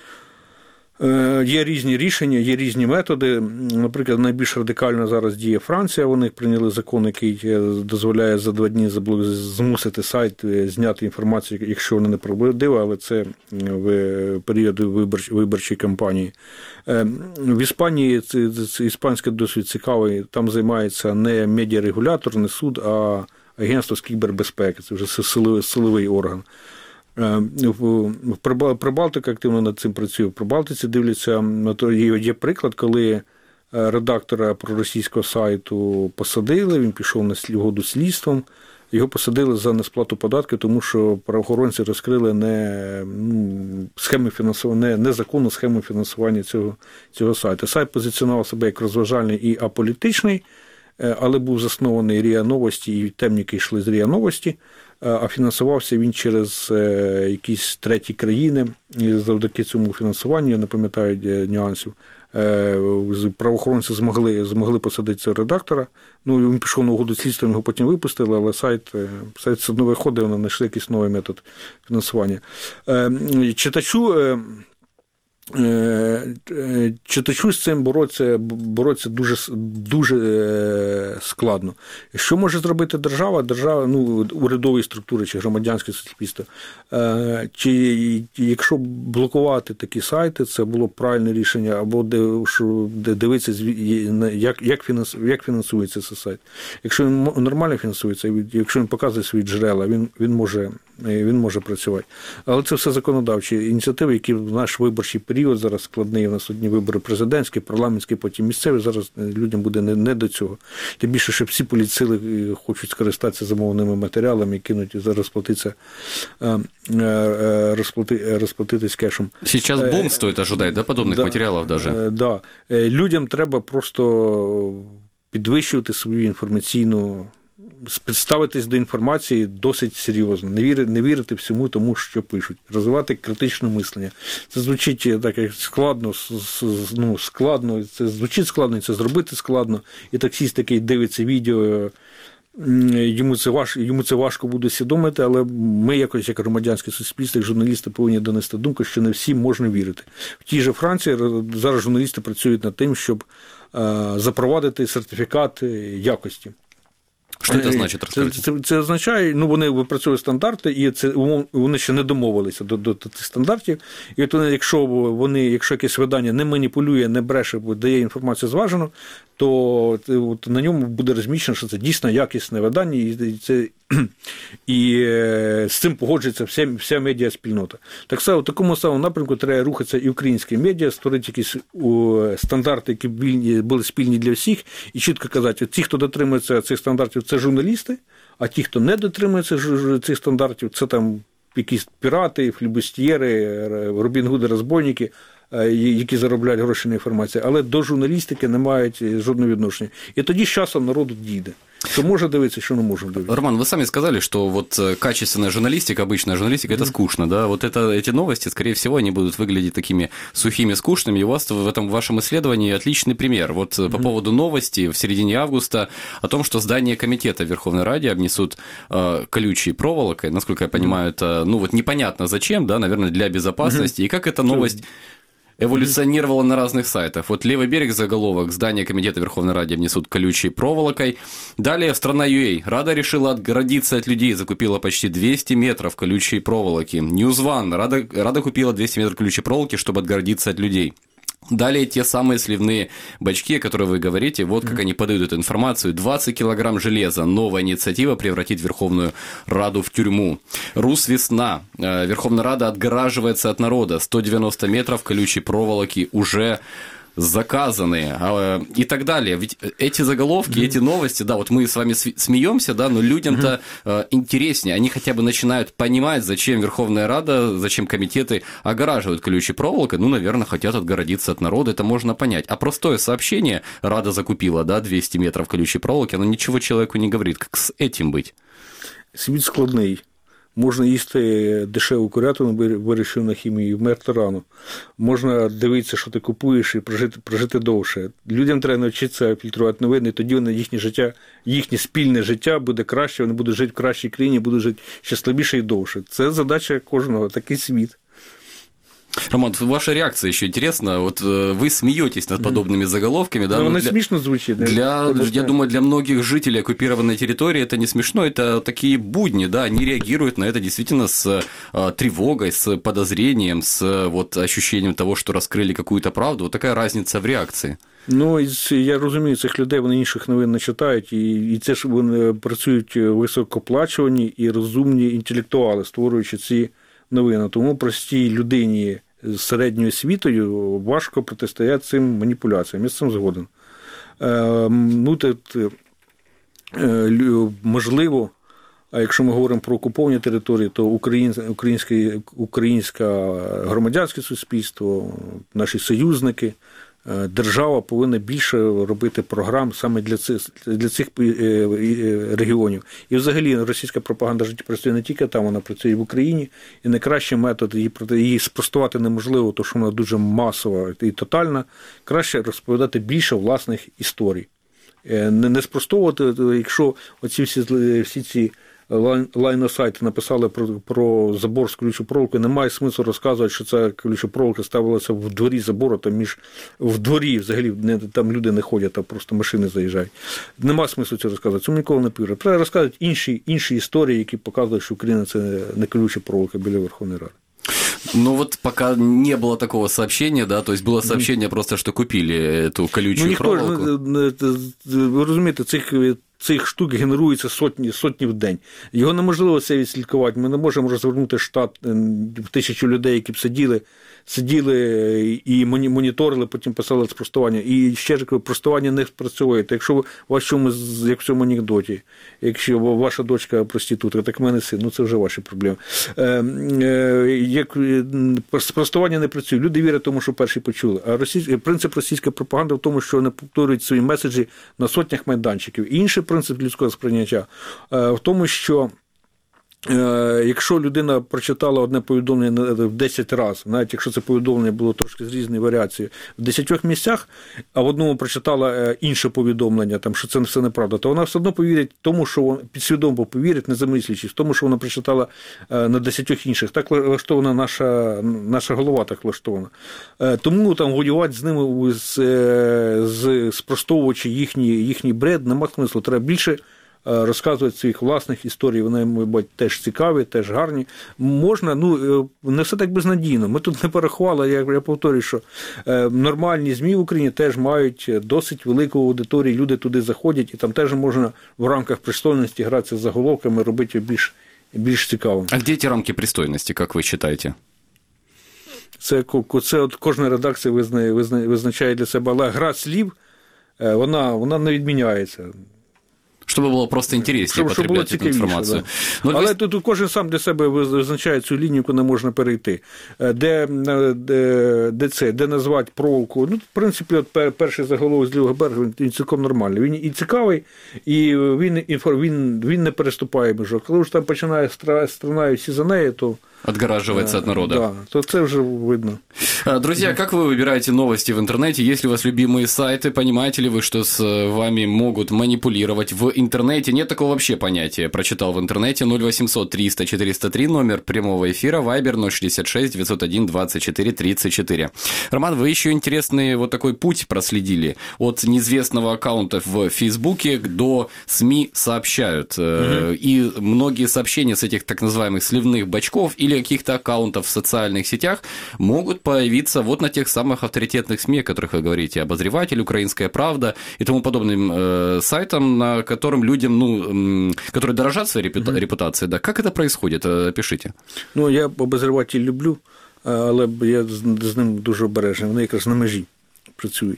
Speaker 11: Є різні рішення, є різні методи. Наприклад, найбільш радикально зараз діє Франція. Вони прийняли закон, який дозволяє за два дні змусити сайт зняти інформацію, якщо вона не правдива, але це в період виборчої кампанії. В Іспанії це, це іспанське досить цікаве, там займається не медіарегулятор, не суд, а агентство з кібербезпеки, це вже силовий орган. Прибалтика активно над цим працює. В Прибалтиці дивляться, є приклад, коли редактора проросійського сайту посадили, він пішов на угоду з слідством, його посадили за несплату податків, тому що правоохоронці розкрили не, ну, схеми фінансування, не, незаконну схему фінансування цього, цього сайту. Сайт позиціонував себе як розважальний і аполітичний, але був заснований РІА Новості, і темники йшли з РІА Новості, а фінансувався він через якісь треті країни, і завдяки цьому фінансуванню, я не пам'ятаю нюансів, правоохоронці змогли, змогли посадити цього редактора. Ну, він пішов на угоду з слідством, його потім випустили, але сайт, сайт все одно виходив, вони знайшли якийсь новий метод фінансування. Читачу Читачу з цим боротися, боротися дуже, дуже складно. Що може зробити держава? Держава, ну, урядові структури чи громадянське суспільство. Чи якщо блокувати такі сайти, це було б правильне рішення, або дивитися, як, як, фінанс, як фінансується цей сайт. Якщо він нормально фінансується, якщо він показує свої джерела, він, він, може, він може працювати. Але це все законодавчі ініціативи, які в наш виборчий період зараз складний, у нас одні вибори президентські, парламентські, потім місцеві, зараз людям буде не, не до цього. Тим більше, що всі політсили хочуть скористатися замовними матеріалами і кинуть, розплатитися, розплати, розплатитись кешем.
Speaker 2: Сейчас бум стоит ожидать, да, подобных да, материалов даже?
Speaker 11: Да. Людям треба просто підвищувати свою інформаційну, ставитись до інформації досить серйозно, не вірити, не вірити всьому тому, що пишуть, розвивати критичне мислення. Це звучить так як складно, ну, складно, це звучить складно, це зробити складно. І таксіст такий дивиться відео, йому це важко, йому це важко буде усвідомити, але ми якось, як громадянське суспільство, як журналісти, повинні донести думку, що не всім можна вірити. В тій же Франції зараз журналісти працюють над тим, щоб запровадити сертифікат якості.
Speaker 2: Що це значить?
Speaker 11: Це, це, це означає, ну, вони випрацьовують стандарти, і це, вони ще не домовилися до, до цих стандартів. І от вони, якщо вони, якщо якесь видання не маніпулює, не бреше, дає інформацію зважену, то от на ньому буде розміщено, що це дійсно якісне видання, і, це, і з цим погоджується вся, вся медіаспільнота. Так само, в такому самому напрямку треба рухатися і українські медіа, створити якісь стандарти, які були спільні для всіх, і чітко казати, ті, хто дотримується цих стандартів, це журналісти, а ті, хто не дотримується цих стандартів, це там якісь пірати, флібустьєри, Робін-Гуди, розбойники, які заробляють гроші на інформацію, але до журналістики не мають жодного відношення. І тоді з часом народу дійде. Что можно дивиться, что не можно дивиться.
Speaker 2: Роман, вы сами сказали, что вот качественная журналистика, обычная журналистика, mm-hmm. это скучно, да? Вот это, эти новости, скорее всего, они будут выглядеть такими сухими, скучными. И у вас в этом в вашем исследовании отличный пример. Вот mm-hmm. по поводу новости в середине августа о том, что здание комитета Верховной Рады обнесут э, колючей проволокой. Насколько я понимаю, mm-hmm. это, ну вот непонятно зачем, да, наверное, для безопасности. Mm-hmm. И как эта новость эволюционировала на разных сайтах. Вот «Левый берег» заголовок: здание комитета Верховной Рады обнесут колючей проволокой. Далее «Страна.ua». Рада решила отгородиться от людей, закупила почти двести метров колючей проволоки. News One. Рада, Рада купила двести метров колючей проволоки, чтобы отгородиться от людей. Далее те самые сливные бачки, о которых вы говорите, вот как mm-hmm. они подают эту информацию. двадцать килограмм железа. Новая инициатива превратит Верховную Раду в тюрьму. Рус-весна. Верховная Рада отгораживается от народа. сто девяносто метров колючей проволоки уже заказанные и так далее. Ведь эти заголовки, mm-hmm. эти новости, да, вот мы с вами смеемся, да, но людям-то mm-hmm. интереснее, они хотя бы начинают понимать, зачем Верховная Рада, зачем комитеты огораживают колючей проволокой, ну, наверное, хотят отгородиться от народа, это можно понять. А простое сообщение: Рада закупила, да, двести метров колючей проволоки, оно ничего человеку не говорит. Как с этим быть?
Speaker 11: Світ складний. Можна їсти дешеву курятину, вирішив на хімії, і вмерти рано. Можна дивитися, що ти купуєш, і прожити, прожити довше. Людям треба навчитися фільтрувати новини, і тоді вони, їхнє життя, їхнє спільне життя буде краще, вони будуть жити в кращій країні, будуть жити щасливіше і довше. Це задача кожного, такий світ.
Speaker 2: Роман, ваша реакция еще интересна. Вот вы смеетесь над подобными заголовками, да?
Speaker 11: Ну,
Speaker 2: но
Speaker 11: она
Speaker 2: для,
Speaker 11: смешно звучит.
Speaker 2: Для, я думаю, для многих жителей оккупированной территории это не смешно, это такие будни, да, они реагируют на это действительно с а, тревогой, с подозрением, с вот ощущением того, что раскрыли какую-то правду. Вот такая разница в реакции.
Speaker 11: Ну, я розумію, цих людей, вони інших новин не читають, і, і це ж вони працюють високооплачувані і розумні інтелектуали, створюючи ці новини. Тому простій людині з середньою освітою важко протистояти цим маніпуляціям. Я з цим згоден. Е, ну, тут, е, можливо, а якщо ми говоримо про окуповані території, то українське, українське громадянське суспільство, наші союзники, держава повинна більше робити програм саме для цих, для цих регіонів. І взагалі російська пропаганда працює не тільки там, вона працює і в Україні, і найкращий метод її, її спростувати неможливо, тому що вона дуже масова і тотальна, краще розповідати більше власних історій. Не, не спростовувати, якщо оці всі, всі ці лайносайти написали про, про забор з колючою проволокою, немає смислу розказувати, що ця колюча проволока ставилася в дворі забору, там між, в дворі взагалі не, там люди не ходять, а просто машини заїжджають. Нема смислу це розказувати, цьому ніколи не повірю. Треба розказувати інші, інші історії, які показують, що Україна – це не колюча проволока біля Верховної Ради.
Speaker 2: Ну вот пока не было такого сообщения, да, то есть было сообщение mm. просто, что купили эту колючую ну, проволоку.
Speaker 11: Ви розумієте, цих, цих штук генерується сотні, сотні в день. Його неможливо це відслідкувати. Ми не можемо розвернути штат в тисячу людей, які б сиділи, сиділи і моніторили, потім писали спростування. І ще ж простування не спрацьовує. Якщо у вас чому, як в цьому анекдоті, якщо ваша дочка проститутка, так в мене син, ну це вже ваші проблеми. Як спростування не працює, люди вірять тому, що перші почули. А російський, принцип російської пропаганди в тому, що вони повторюють свої меседжі на сотнях майданчиків. І інший принцип людського сприйняття в тому, що якщо людина прочитала одне повідомлення в десять разів, навіть якщо це повідомлення було трошки з різною варіацією, в десятьох місцях, а в одному прочитала інше повідомлення, там, що це все неправда, то вона все одно повірить тому, що вона підсвідомо повірить, не замислюючись, тому, що вона прочитала на десятьох інших. Так влаштована наша, наша голова, так влаштована. Тому там воювати з ними, з, з, спростовуючи їхній, їхній бред, нема смислу. Треба більше розказувати своїх власних історій, вони, мабуть, теж цікаві, теж гарні. Можна, ну, не все так безнадійно. Ми тут не порахували, я, я повторюю, що нормальні ЗМІ в Україні теж мають досить велику аудиторію, люди туди заходять, і там теж можна в рамках пристойності гратися з заголовками, робити більш, більш цікавим.
Speaker 2: А де ці рамки пристойності, як ви вважаєте?
Speaker 11: Це, це от кожна редакція визнає, визнає, визначає для себе, але гра слів, вона, вона не відміняється.
Speaker 2: Щоб було просто інтересніше потребляти цю інформацію.
Speaker 11: Да. Але тут кожен сам для себе визначає цю лінію, яку не можна перейти. Де, де, де це, де назвати проволоку. Ну, в принципі, от перший заголовок з лівого берега, він цілком нормальний. Він і цікавий, і він, він, він не переступає межу. Коли ж там починає страна і всі за нею, то
Speaker 2: отгораживается от народа.
Speaker 11: Да, то это уже видно.
Speaker 2: Друзья, как вы выбираете новости в интернете? Есть ли у вас любимые сайты? Понимаете ли вы, что с вами могут манипулировать в интернете? Нет такого вообще понятия. Прочитал в интернете. Ноль восемьсот триста четыреста три, номер прямого эфира, Вайбер ноль шестьдесят шесть девятьсот один двадцать четыре тридцать четыре. Роман, вы еще интересный вот такой путь проследили. От неизвестного аккаунта в Фейсбуке до СМИ сообщают. Угу. И многие сообщения с этих так называемых сливных бачков или каких-то аккаунтов в социальных сетях могут появиться вот на тех самых авторитетных СМИ, о которых вы говорите, «Обозреватель», «Украинская правда» и тому подобным э, сайтам, на которым людям, ну, э, которые дорожат своей репута- mm-hmm. репутацией, да, как это происходит? Пишите.
Speaker 11: Ну, я «Обозреватель» люблю, але я з ним дуже обережний, вони якраз на межі працюють.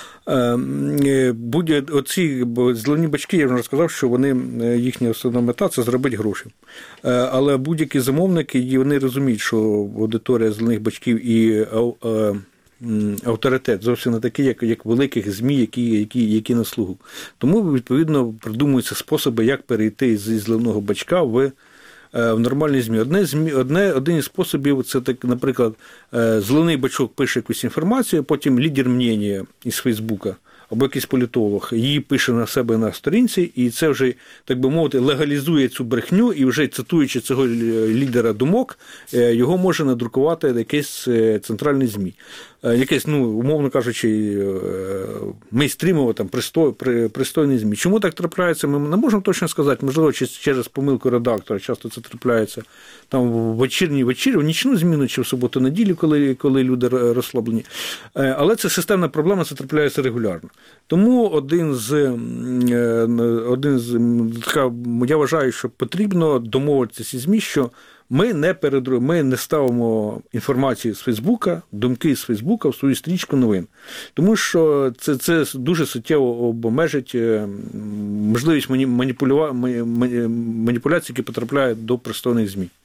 Speaker 11: Будь оці зелені бачки, я вже розказав, що вони, їхня основна мета – це зробити гроші. Але будь-які замовники, вони розуміють, що аудиторія зелених бачків і авторитет зовсім не такий, як, як великих ЗМІ, які, які, які на слугу. Тому, відповідно, придумуються способи, як перейти зі зеленого бачка в в нормальні ЗМІ. Одне, ЗМІ, одне, один із способів, це, так, наприклад, зелений бачок пише якусь інформацію, потім лідер мнення із Фейсбука, або якийсь політолог, її пише на себе на сторінці, і це вже, так би мовити, легалізує цю брехню, і вже цитуючи цього лідера думок, його може надрукувати якесь центральне ЗМІ. Якесь, ну, умовно кажучи, мейнстрімове, там, пристой, пристойне ЗМІ. Чому так трапляється, ми не можемо точно сказати. Можливо, через помилку редактора, часто це трапляється там в вечірній вечір, в нічну зміну чи в суботу-неділю, коли, коли люди розслаблені. Але це системна проблема, це трапляється регулярно. Тому один з, один з така, я вважаю, що потрібно домовитися із ЗМІ, що ми не передруг... ми не ставимо інформацію з Фейсбука, думки з Фейсбука в свою стрічку новин. Тому що це, це дуже суттєво обмежить можливість маніпуля... маніпуляцій, які потрапляють до пристойних ЗМІ.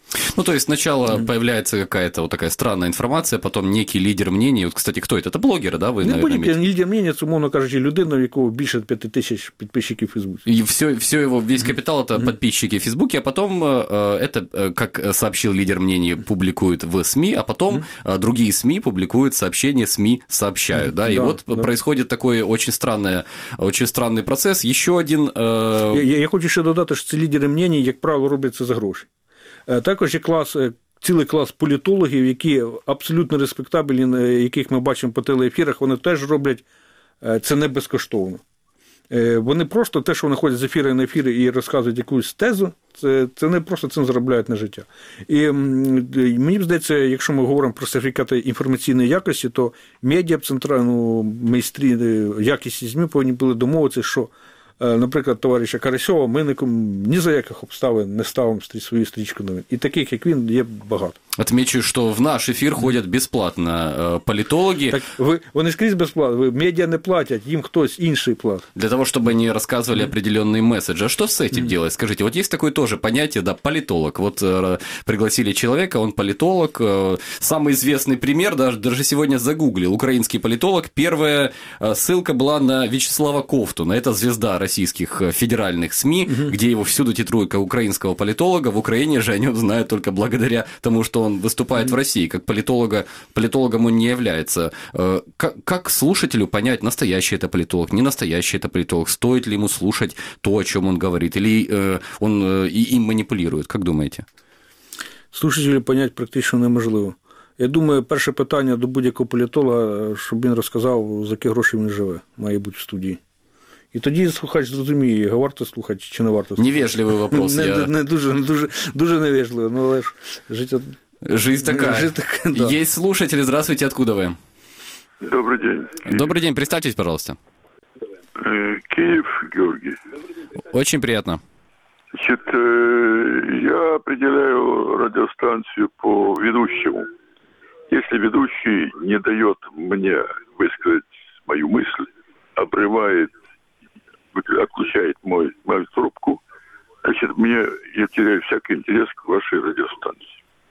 Speaker 2: Ну, то есть сначала mm-hmm. появляется какая-то вот такая странная информация, потом некий лидер мнений. Вот, кстати, кто это? Это блогеры, да? Ви,
Speaker 11: не будь-який лідер мнення, це, умовно кажучи, людина, у якого більше п'ять тисяч підписчиків в Фейсбуці.
Speaker 2: И все, все его, весь капитал – это mm-hmm. подписчики в Фейсбуке, а потом это, как сообщил лидер мнений, публикует в СМИ, а потом mm-hmm. другие СМИ публикуют сообщения, СМИ сообщают, mm-hmm. да? И да, вот да. происходит такой очень, странный, очень странный процесс. Еще один… Э...
Speaker 11: Я, я хочу ще додати, що ці лідери мнень, як правило, роблять це за гроші. Також є клас, цілий клас політологів, які абсолютно респектабельні, яких ми бачимо по телеефірах, вони теж роблять це не безкоштовно. Вони просто те, що вони ходять з ефіри на ефіри і розказують якусь тезу, це, це не просто цим заробляють на життя. І мені здається, якщо ми говоримо про сертифікати інформаційної якості, то медіа, центральну майстрі якісті ЗМІ повинні були домовитися, що, наприклад, товариша Карасьова ми ні за яких обставин не ставимо свою стрічку новин. І таких, як він, є багато.
Speaker 2: Отмечу, что в наш эфир ходят бесплатно политологи.
Speaker 11: Так вы, вони скрізь безплатно, ви, медіа не платять, їм хтось інший платить.
Speaker 2: Для того, чтобы они рассказывали mm-hmm. определенные месседжи. А что с этим mm-hmm. делать? Скажите, вот есть такое тоже понятие, да, политолог. Вот э, пригласили человека, он политолог. Э, самый известный пример, даже, даже сегодня загуглил, украинский политолог. Первая э, ссылка была на Вячеслава Ковтуна. Это звезда российских федеральных СМИ, mm-hmm. где его всюду титруют как украинского политолога. В Украине же о нем знают только благодаря тому, что он выступает mm-hmm. в России, как политолога, политологом он не является. Как, как слушателю понять, настоящий это политолог, не настоящий это политолог, стоит ли ему слушать то, о чем он говорит, или он им манипулирует, как думаете?
Speaker 11: Слушателю понять практично неможливо. Я думаю, перше питання до будь-якого політолога, щоб він розказав, за які гроші він живе, має бути в студії. І тоді слухач зрозуміє, варто слухати чи не варто слухати.
Speaker 2: Невежливий вопрос.
Speaker 11: Не,
Speaker 2: я...
Speaker 11: не дуже, дуже, дуже невежливо, ну, але ж життя...
Speaker 2: Жизнь такая.
Speaker 11: Жизнь такая, да.
Speaker 2: Есть слушатель, здравствуйте, откуда вы?
Speaker 12: Добрый день.
Speaker 2: Добрый день, представьтесь, пожалуйста.
Speaker 12: Киев, Георгий.
Speaker 2: Очень приятно.
Speaker 12: Значит, я определяю радиостанцию по ведущему. Если ведущий не дает мне высказать мою мысль, обрывает, отключает мой, мою трубку, значит, мне, я теряю всякий интерес к вашей радиостанции.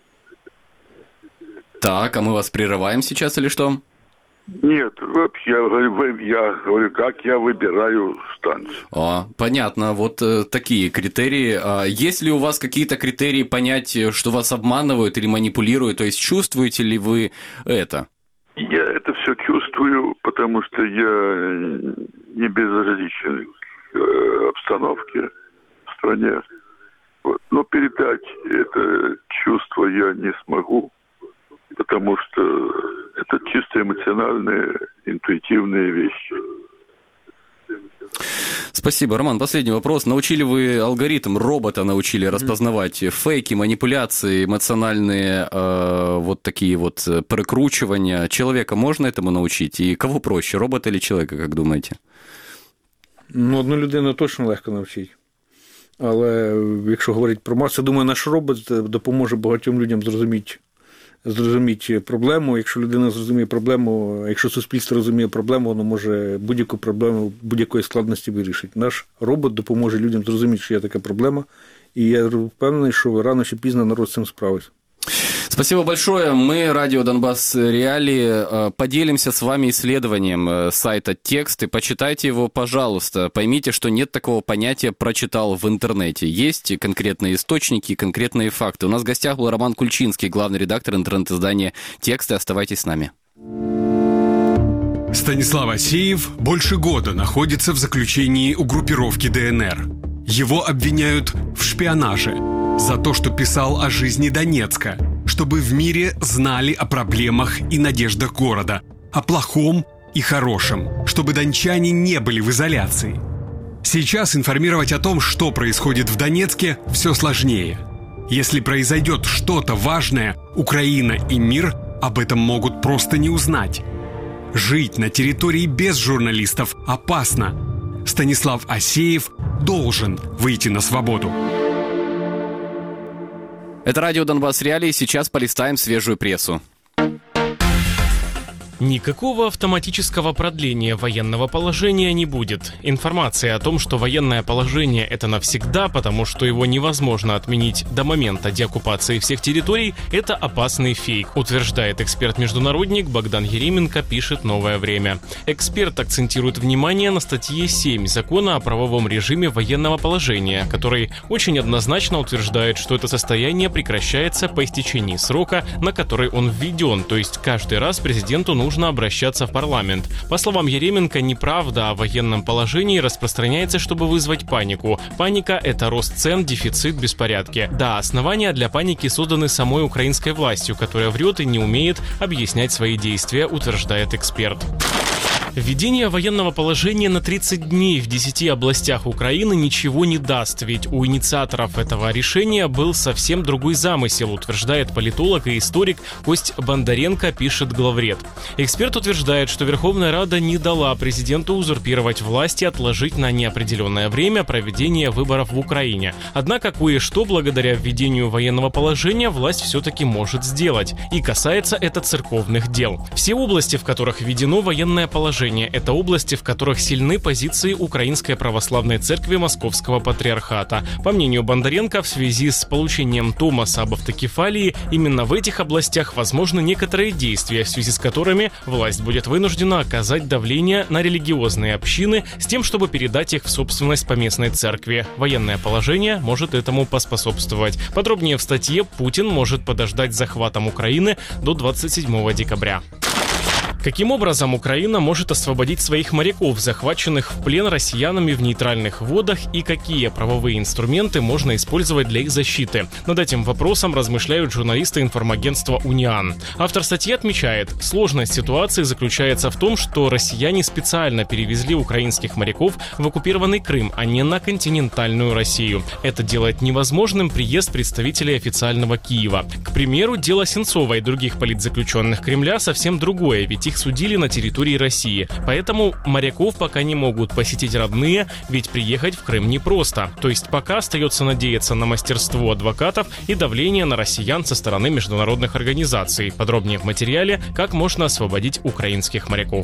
Speaker 2: Так, а мы вас прерываем сейчас или что?
Speaker 12: Нет, вообще, я говорю, я говорю, как я выбираю станцию.
Speaker 2: А, понятно, вот э, такие критерии. А есть ли у вас какие-то критерии понять, что вас обманывают или манипулируют? То есть чувствуете ли вы это?
Speaker 12: Я это все чувствую, потому что я не безразличен к э, обстановке в стране. Вот. Но передать это чувство я не смогу, потому что это чисто эмоциональные, интуитивные вещи.
Speaker 2: Спасибо. Роман, последний вопрос. Научили вы алгоритм, робота научили mm-hmm. распознавать фейки, манипуляции, эмоциональные э, вот такие вот прокручивания. Человека можно этому научить? И кого проще, робота или человека, как думаете?
Speaker 11: Ну, одну людину точно легко навчити. Але якщо говорити про масу, думаю, наш робот допоможе багатьом людям зрозуміти, зрозуміти проблему. Якщо людина зрозуміє проблему, якщо суспільство розуміє проблему, воно може будь-яку проблему, будь-якої складності вирішити. Наш робот допоможе людям зрозуміти, що є така проблема, і я впевнений, що рано чи пізно народ з цим справиться.
Speaker 2: Спасибо большое. Мы, радио Донбасс Реалии, поделимся с вами исследованием сайта «Тексты». Почитайте его, пожалуйста. Поймите, что нет такого понятия «прочитал в интернете». Есть конкретные источники, конкретные факты. У нас в гостях был Роман Кульчинский, главный редактор интернет-издания «Тексты». Оставайтесь с нами.
Speaker 13: Станислав Асеев больше года находится в заключении у группировки ДНР. Его обвиняют в шпионаже за то, что писал о жизни Донецка, чтобы в мире знали о проблемах и надеждах города, о плохом и хорошем, чтобы дончане не были в изоляции. Сейчас информировать о том, что происходит в Донецке, все сложнее. Если произойдет что-то важное, Украина и мир об этом могут просто не узнать. Жить на территории без журналистов опасно. Станислав Асеев должен выйти на свободу.
Speaker 2: Это радио Донбасс Реалии. Сейчас полистаем свежую прессу.
Speaker 6: Никакого автоматического продления военного положения не будет. Информация о том, что военное положение – это навсегда, потому что его невозможно отменить до момента деоккупации всех территорий, это опасный фейк, утверждает эксперт-международник Богдан Еременко, пишет «Новое время». Эксперт акцентирует внимание на статье семь Закона о правовом режиме военного положения, который очень однозначно утверждает, что это состояние прекращается по истечении срока, на который он введен, то есть каждый раз президенту нужно нужно обращаться в парламент. По словам Еременко, неправда о военном положении распространяется, чтобы вызвать панику. Паника – это рост цен, дефицит, беспорядки. Да, основания для паники созданы самой украинской властью, которая врет и не умеет объяснять свои действия, утверждает эксперт. Введение военного положения на тридцать дней в десяти областях Украины ничего не даст, ведь у инициаторов этого решения был совсем другой замысел, утверждает политолог и историк Кость Бондаренко, пишет главред. Эксперт утверждает, что Верховная Рада не дала президенту узурпировать власть и отложить на неопределенное время проведение выборов в Украине. Однако кое-что благодаря введению военного положения власть все-таки может сделать. И касается это церковных дел. Все области, в которых введено военное положение, это области, в которых сильны позиции Украинской Православной Церкви Московского Патриархата. По мнению Бондаренко, в связи с получением Томаса об автокефалии, именно в этих областях возможны некоторые действия, в связи с которыми власть будет вынуждена оказать давление на религиозные общины с тем, чтобы передать их в собственность поместной церкви. Военное положение может этому поспособствовать. Подробнее в статье «Путин может подождать с захватом Украины до двадцать седьмого декабря». Каким образом Украина может освободить своих моряков, захваченных в плен россиянами в нейтральных водах, и какие правовые инструменты можно использовать для их защиты? Над этим вопросом размышляют журналисты информагентства «Униан». Автор статьи отмечает, сложность ситуации заключается в том, что россияне специально перевезли украинских моряков в оккупированный Крым, а не на континентальную Россию. Это делает невозможным приезд представителей официального Киева. К примеру, дело Сенцова и других политзаключенных Кремля совсем другое, ведь их судили на территории России. Поэтому моряков пока не могут посетить родные, ведь приехать в Крым непросто. То есть пока остается надеяться на мастерство адвокатов и давление на россиян со стороны международных организаций. Подробнее в материале «Как можно освободить украинских моряков».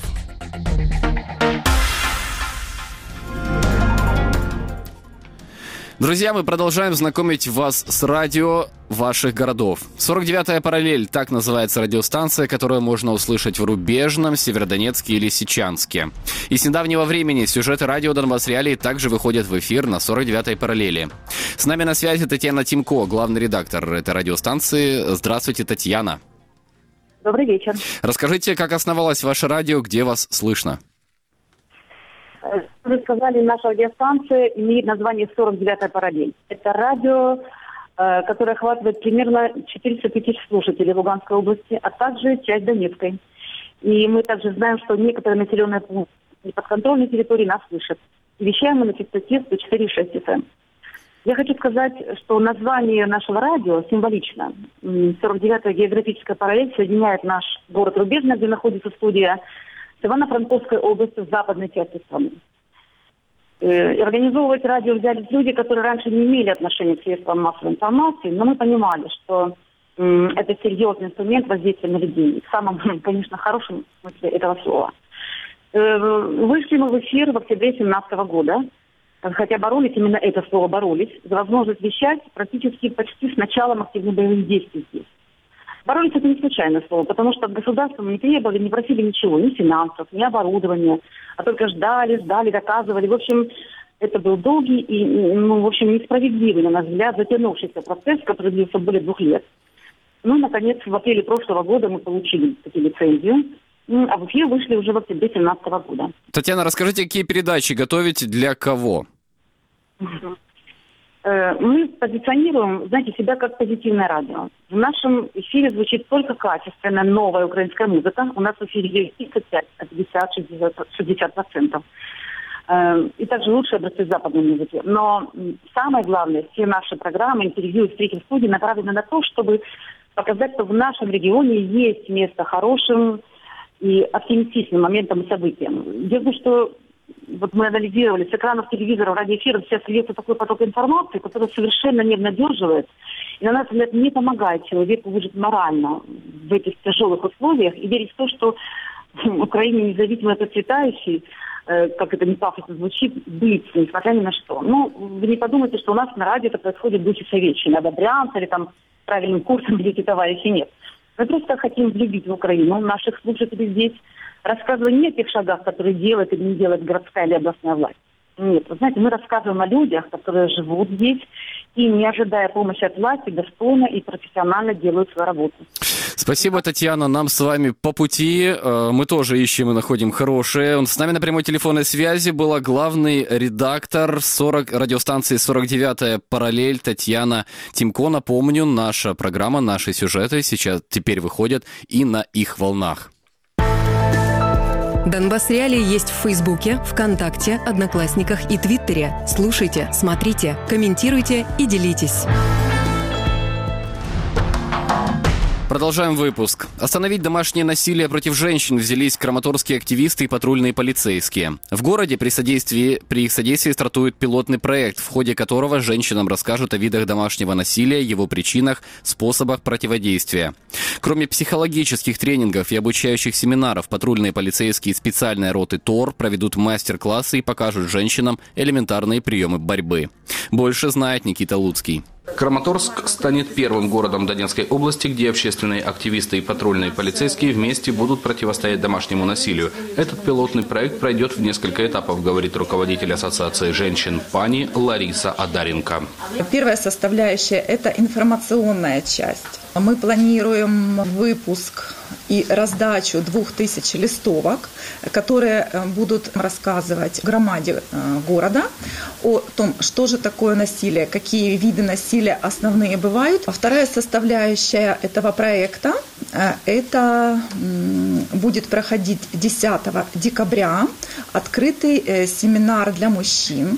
Speaker 2: Друзья, мы продолжаем знакомить вас с радио ваших городов. сорок девятая параллель, так называется радиостанция, которую можно услышать в Рубежном, Северодонецке и Лисичанске. И с недавнего времени сюжеты радио Донбасс Реалии также выходят в эфир на сорок девятой параллели. С нами на связи Татьяна Тимко, главный редактор этой радиостанции. Здравствуйте, Татьяна.
Speaker 14: Добрый вечер.
Speaker 2: Расскажите, как основалось ваше радио, где вас слышно?
Speaker 14: Вы сказали, наша радиостанция имеет название сорок девятая параллель. Это радио, которое охватывает примерно четыреста тысяч слушателей в Луганской области, а также часть Донецкой. И мы также знаем, что некоторые населенные пункты неподконтрольной территории нас слышат. И вещаем мы на частоте сто четыре и шесть эф эм. Я хочу сказать, что название нашего радио символично. сорок девятая географическая параллель соединяет наш город Рубежный, где находится студия, с Ивано-Франковской областью, в западной части страны. И организовывать радио взялись люди, которые раньше не имели отношения к средствам массовой информации, но мы понимали, что м, это серьезный инструмент воздействия на людей, в самом, конечно, хорошем смысле этого слова. Э, вышли мы в эфир в октябре две тысячи семнадцатого года, хотя боролись, именно это слово боролись, за возможность вещать практически почти с началом активных боевых действий здесь. Боролись — это не случайное слово, потому что от государства мы не требовали, не просили ничего, ни финансов, ни оборудования, а только ждали, ждали, доказывали. В общем, это был долгий и, ну, в общем, несправедливый, на наш взгляд, затянувшийся процесс, который длился более двух лет. Ну, наконец, в апреле прошлого года мы получили такую лицензию, а в эфир вышли уже в октябре две тысячи семнадцатого года.
Speaker 2: Татьяна, расскажите, какие передачи готовите, для кого?
Speaker 14: Мы позиционируем, знаете, себя как позитивное радио. В нашем эфире звучит только качественная новая украинская музыка. У нас в эфире тридцать пять, пятьдесят, шестьдесят процентов. И также лучшие образцы западной музыки. Но самое главное, все наши программы, интервью и встречи в студии направлены на то, чтобы показать, что в нашем регионе есть место хорошим и оптимистичным моментам и событиям. Дело в том, что вот мы анализировали с экранов телевизора, радиоэфира, сейчас льется такой поток информации, который совершенно не обнадеживает и, на наш взгляд, не помогает человеку выжить морально в этих тяжелых условиях и верить в то, что Украине независимо процветающей, как это не пафосно звучит, быть, несмотря ни на что. Ну, вы не подумайте, что у нас на радио это происходит в духе советчины, одобрянца или там правильным курсом ведете, товарищи, нет. Мы просто хотим влюбить в Украину наших слушателей здесь, рассказывая не о тех шагах, которые делает или не делает городская или областная власть. Нет, вы знаете, мы рассказываем о людях, которые живут здесь и, не ожидая помощи от власти, достойно и профессионально делают свою работу.
Speaker 2: Спасибо, Татьяна. Нам с вами по пути. Мы тоже ищем и находим хорошее. С нами на прямой телефонной связи была главный редактор сорок, радиостанции сорок девятая параллель Татьяна Тимко. Напомню, наша программа, наши сюжеты сейчас теперь выходят и на их волнах.
Speaker 7: Донбасс Реалии есть в Фейсбуке, ВКонтакте, Одноклассниках и Твиттере. Слушайте, смотрите, комментируйте и делитесь.
Speaker 2: Продолжаем выпуск. Остановить домашнее насилие против женщин взялись краматорские активисты и патрульные полицейские. В городе при, содействии, при их содействии стартует пилотный проект, в ходе которого женщинам расскажут о видах домашнего насилия, его причинах, способах противодействия. Кроме психологических тренингов и обучающих семинаров, патрульные полицейские и специальные роты ТОР проведут мастер-классы и покажут женщинам элементарные приемы борьбы. Больше знает Никита Луцкий.
Speaker 15: Краматорск станет первым городом Донецкой области, где общественные активисты и патрульные полицейские вместе будут противостоять домашнему насилию. Этот пилотный проект пройдет в несколько этапов, говорит руководитель Ассоциации женщин ПАНИ Лариса Адаренко.
Speaker 16: Первая составляющая – это информационная часть. Мы планируем выпуск и раздачу двух тысяч листовок, которые будут рассказывать громаде города о том, что же такое насилие, какие виды насилия основные бывают. А вторая составляющая этого проекта – это будет проходить десятого декабря открытый семинар для мужчин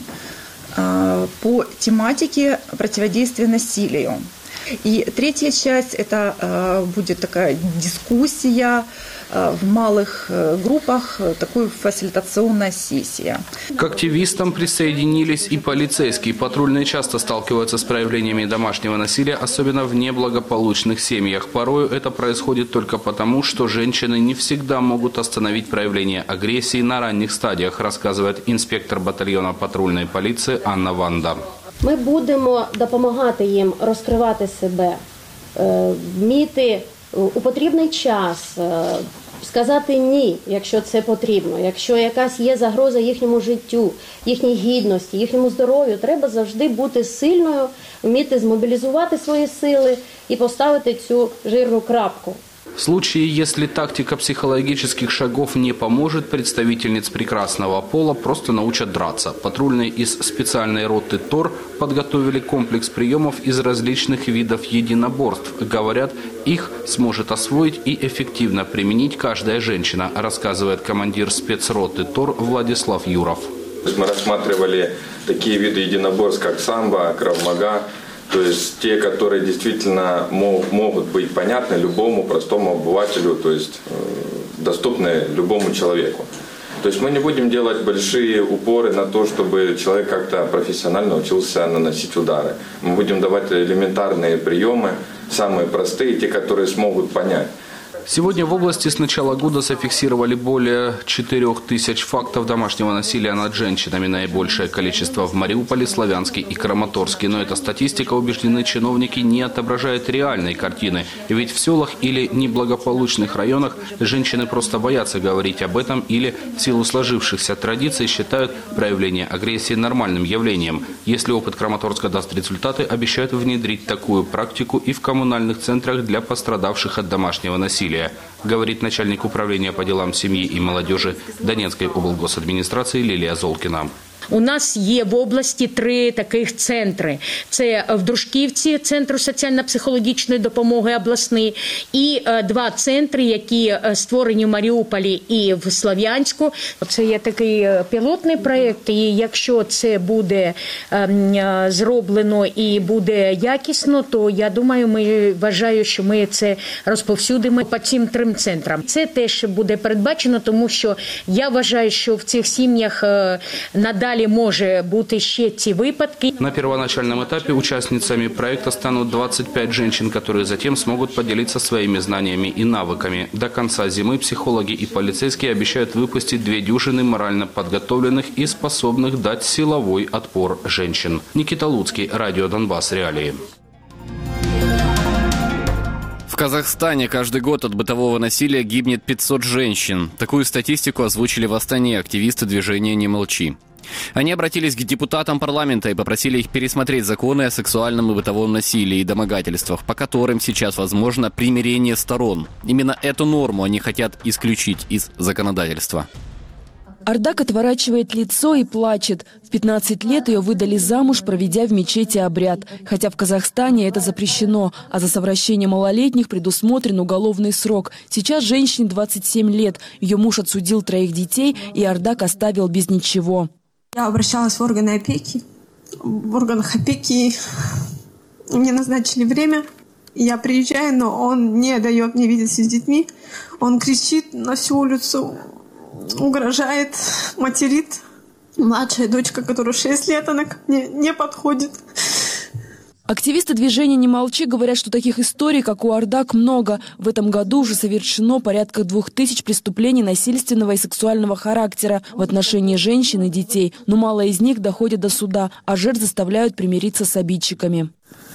Speaker 16: по тематике противодействия насилию. И третья часть – это э, будет такая дискуссия э, в малых э, группах, э, такая фасилитационная сессия.
Speaker 15: К активистам присоединились и полицейские. Патрульные часто сталкиваются с проявлениями домашнего насилия, особенно в неблагополучных семьях. Порою это происходит только потому, что женщины не всегда могут остановить проявление агрессии на ранних стадиях, рассказывает инспектор батальйона патрульной полиции Анна Ванда.
Speaker 17: Ми будемо допомагати їм розкривати себе, вміти у потрібний час сказати «ні», якщо це потрібно. Якщо якась є загроза їхньому життю, їхній гідності, їхньому здоров'ю, треба завжди бути сильною, вміти змобілізувати свої сили і поставити цю жирну крапку.
Speaker 15: В случае, если тактика психологических шагов не поможет, представительниц прекрасного пола просто научат драться. Патрульные из специальной роты ТОР подготовили комплекс приемов из различных видов единоборств. Говорят, их сможет освоить и эффективно применить каждая женщина, рассказывает командир спецроты ТОР Владислав Юров.
Speaker 18: Мы рассматривали такие виды единоборств, как самбо, крав-мага. То есть те, которые действительно могут быть понятны любому простому обывателю, то есть доступны любому человеку. То есть мы не будем делать большие упоры на то, чтобы человек как-то профессионально учился наносить удары. Мы будем давать элементарные приемы, самые простые, те, которые смогут понять.
Speaker 15: Сегодня в области с начала года зафиксировали более четырех тысяч фактов домашнего насилия над женщинами. Наибольшее количество в Мариуполе, Славянске и Краматорске. Но эта статистика, убеждены чиновники, не отображает реальной картины. Ведь в селах или неблагополучных районах женщины просто боятся говорить об этом или в силу сложившихся традиций считают проявление агрессии нормальным явлением. Если опыт Краматорска даст результаты, обещают внедрить такую практику и в коммунальных центрах для пострадавших от домашнего насилия, говорит начальник управления по делам семьи и молодежи Донецкой облгосадминистрации Лилия Золкина.
Speaker 19: У нас є в області три таких центри. Це в Дружківці, Центр соціально-психологічної допомоги обласний, і два центри, які створені в Маріуполі і в Слов'янську. Це є такий пілотний проєкт, і якщо це буде зроблено і буде якісно, то я думаю, ми вважаю, що ми це розповсюдимо по цим трьом центрам. Це теж буде передбачено, тому що я вважаю, що в цих сім'ях надалі далі може бути ще ці випадки.
Speaker 15: На первоначальном этапе участницами проекта станут двадцать пять женщин, которые затем смогут поделиться своими знаниями и навыками. До конца зимы психологи и полицейские обещают выпустить две дюжины морально подготовленных и способных дать силовой отпор женщин. Никита Луцкий, Радио Донбасс. Реалии.
Speaker 2: В Казахстане каждый год от бытового насилия гибнет пятьсот женщин. Такую статистику озвучили в Астане активисты движения «Не молчи». Они обратились к депутатам парламента и попросили их пересмотреть законы о сексуальном и бытовом насилии и домогательствах, по которым сейчас возможно примирение сторон. Именно эту норму они хотят исключить из законодательства.
Speaker 20: Ардак отворачивает лицо и плачет. В пятнадцать лет ее выдали замуж, проведя в мечети обряд. Хотя в Казахстане это запрещено, а за совращение малолетних предусмотрен уголовный срок. Сейчас женщине двадцать семь лет. Ее муж отсудил троих детей, и Ардак оставил без ничего.
Speaker 21: Я обращалась в органы опеки. В органах опеки мне назначили время. Я приезжаю, но он не дает мне видеться с детьми. Он кричит на всю улицу, угрожает, материт. Младшая дочка, которая шесть лет, она ко мне не подходит.
Speaker 20: Активисты движения «Не молчи» говорят, что таких историй, как у Ардак, много. В этом году уже совершено порядка двух тысяч преступлений насильственного и сексуального характера в отношении женщин и детей. Но мало из них доходит до суда, а жертв заставляют примириться с обидчиками.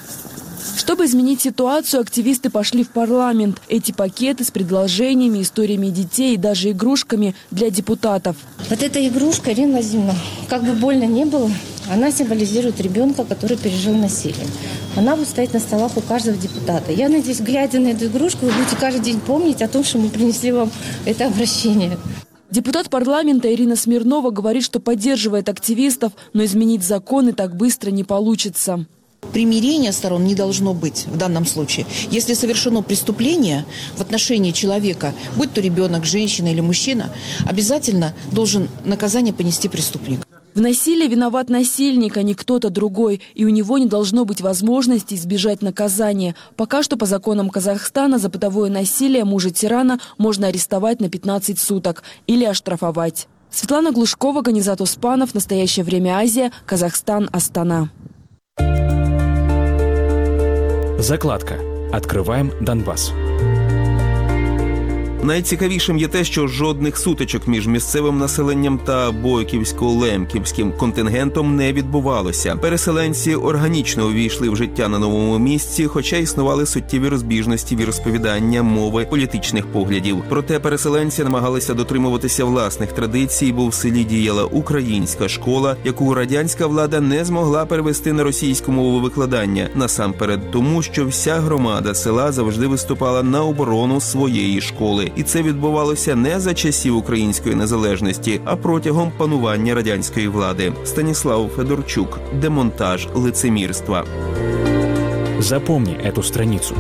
Speaker 20: Чтобы изменить ситуацию, активисты пошли в парламент. Эти пакеты с предложениями, историями детей и даже игрушками для депутатов.
Speaker 22: Вот эта игрушка, Ирина Владимировна, как бы больно не было, она символизирует ребенка, который пережил насилие. Она будет стоять на столах у каждого депутата. Я надеюсь, глядя на эту игрушку, вы будете каждый день помнить о том, что мы принесли вам это обращение.
Speaker 20: Депутат парламента Ирина Смирнова говорит, что поддерживает активистов, но изменить законы так быстро не получится.
Speaker 23: Примирения сторон не должно быть в данном случае. Если совершено преступление в отношении человека, будь то ребенок, женщина или мужчина, обязательно должен наказание понести преступник.
Speaker 20: В насилии виноват насильник, а не кто-то другой, и у него не должно быть возможности избежать наказания. Пока что по законам Казахстана за бытовое насилие мужа-тирана можно арестовать на пятнадцать суток или оштрафовать. Светлана Глушкова, Ганизат Успанов, «Настоящее время Азия», Казахстан, Астана.
Speaker 1: Закладка. Откриваємо Донбас.
Speaker 24: Найцікавішим є те, що жодних сутичок між місцевим населенням та бойківсько-лемківським контингентом не відбувалося. Переселенці органічно увійшли в життя на новому місці, хоча існували суттєві розбіжності віросповідання, мови, політичних поглядів. Проте переселенці намагалися дотримуватися власних традицій, бо в селі діяла українська школа, яку радянська влада не змогла перевести на російську мову викладання. Насамперед тому, що вся громада села завжди виступала на оборону своєї школи. І це відбувалося не за часів української незалежності, а протягом панування радянської влади. Станіслав Федорчук. Демонтаж лицемірства.
Speaker 1: Запомни эту страницу.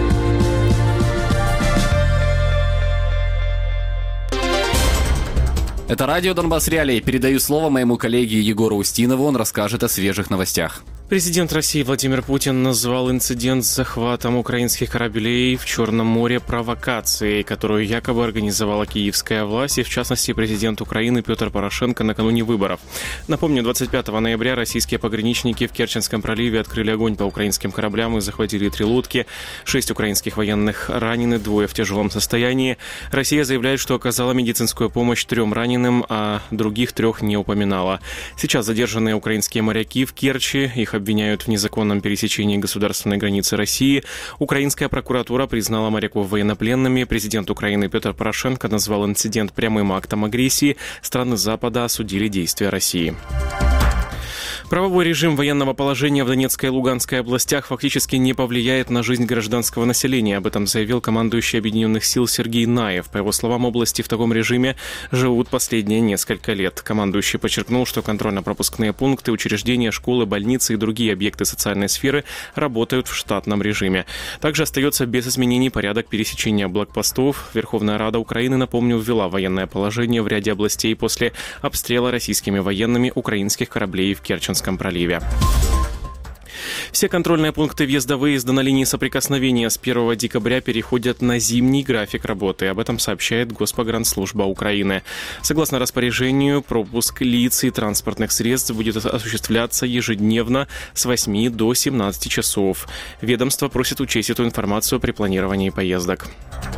Speaker 2: Это радио «Донбасс Реалии». Передаю слово моему коллеге Егору Устинову. Он расскажет о свежих новостях.
Speaker 6: Президент России Владимир Путин назвал инцидент с захватом украинских кораблей в Черном море провокацией, которую якобы организовала киевская власть, и в частности президент Украины Петр Порошенко накануне выборов. Напомню, двадцать пятого ноября российские пограничники в Керченском проливе открыли огонь по украинским кораблям и захватили три лодки. Шесть украинских военных ранены, двое в тяжелом состоянии. Россия заявляет, что оказала медицинскую помощь трем раненым, а других трех не упоминала. Сейчас задержанные украинские моряки в Керчи, их обвиняют в незаконном пересечении государственной границы России. Украинская прокуратура признала моряков военнопленными. Президент Украины Петр Порошенко назвал инцидент прямым актом агрессии. Страны Запада осудили действия России. Правовой режим военного положения в Донецкой и Луганской областях фактически не повлияет на жизнь гражданского населения. Об этом заявил командующий Объединенных сил Сергей Наев. По его словам, области в таком режиме живут последние несколько лет. Командующий подчеркнул, что контрольно-пропускные пункты, учреждения, школы, больницы и другие объекты социальной сферы работают в штатном режиме. Также остается без изменений порядок пересечения блокпостов. Верховная Рада Украины, напомню, ввела военное положение в ряде областей после обстрела российскими военными украинских кораблей в Керченском проливе. Все контрольные пункты въезда-выезда на линии соприкосновения с первого декабря переходят на зимний график работы. Об этом сообщает Госпогранслужба Украины. Согласно распоряжению, пропуск лиц и транспортных средств будет осуществляться ежедневно с восьми до семнадцати часов. Ведомство просит учесть эту информацию при планировании поездок.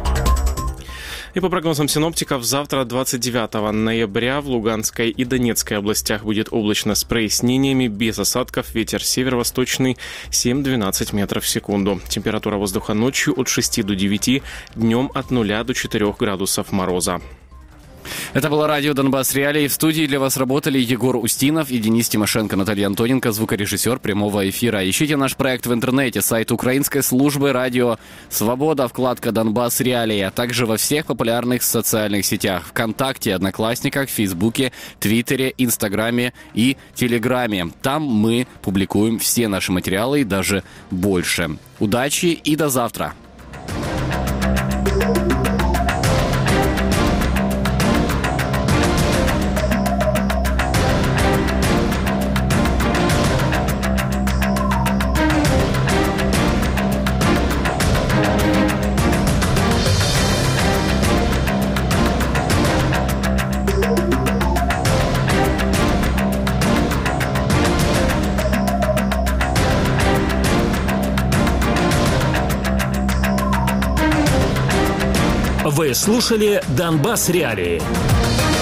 Speaker 6: И по прогнозам синоптиков, завтра, двадцать девятого ноября, в Луганской и Донецкой областях будет облачно с прояснениями, без осадков, ветер северо-восточный семь-двенадцать метров в секунду. Температура воздуха ночью от шести до девяти, днем от нуля до четырёх градусов мороза.
Speaker 2: Это было радио «Донбасс Реалии». В студии для вас работали Егор Устинов и Денис Тимошенко, Наталья Антоненко, звукорежиссер прямого эфира. Ищите наш проект в интернете, сайт украинской службы радио «Свобода», вкладка «Донбасс Реалии», а также во всех популярных социальных сетях: ВКонтакте, Одноклассниках, Фейсбуке, Твиттере, Инстаграме и Телеграме. Там мы публикуем все наши материалы и даже больше. Удачи и до завтра!
Speaker 1: Вы слушали «Донбасс Реалии».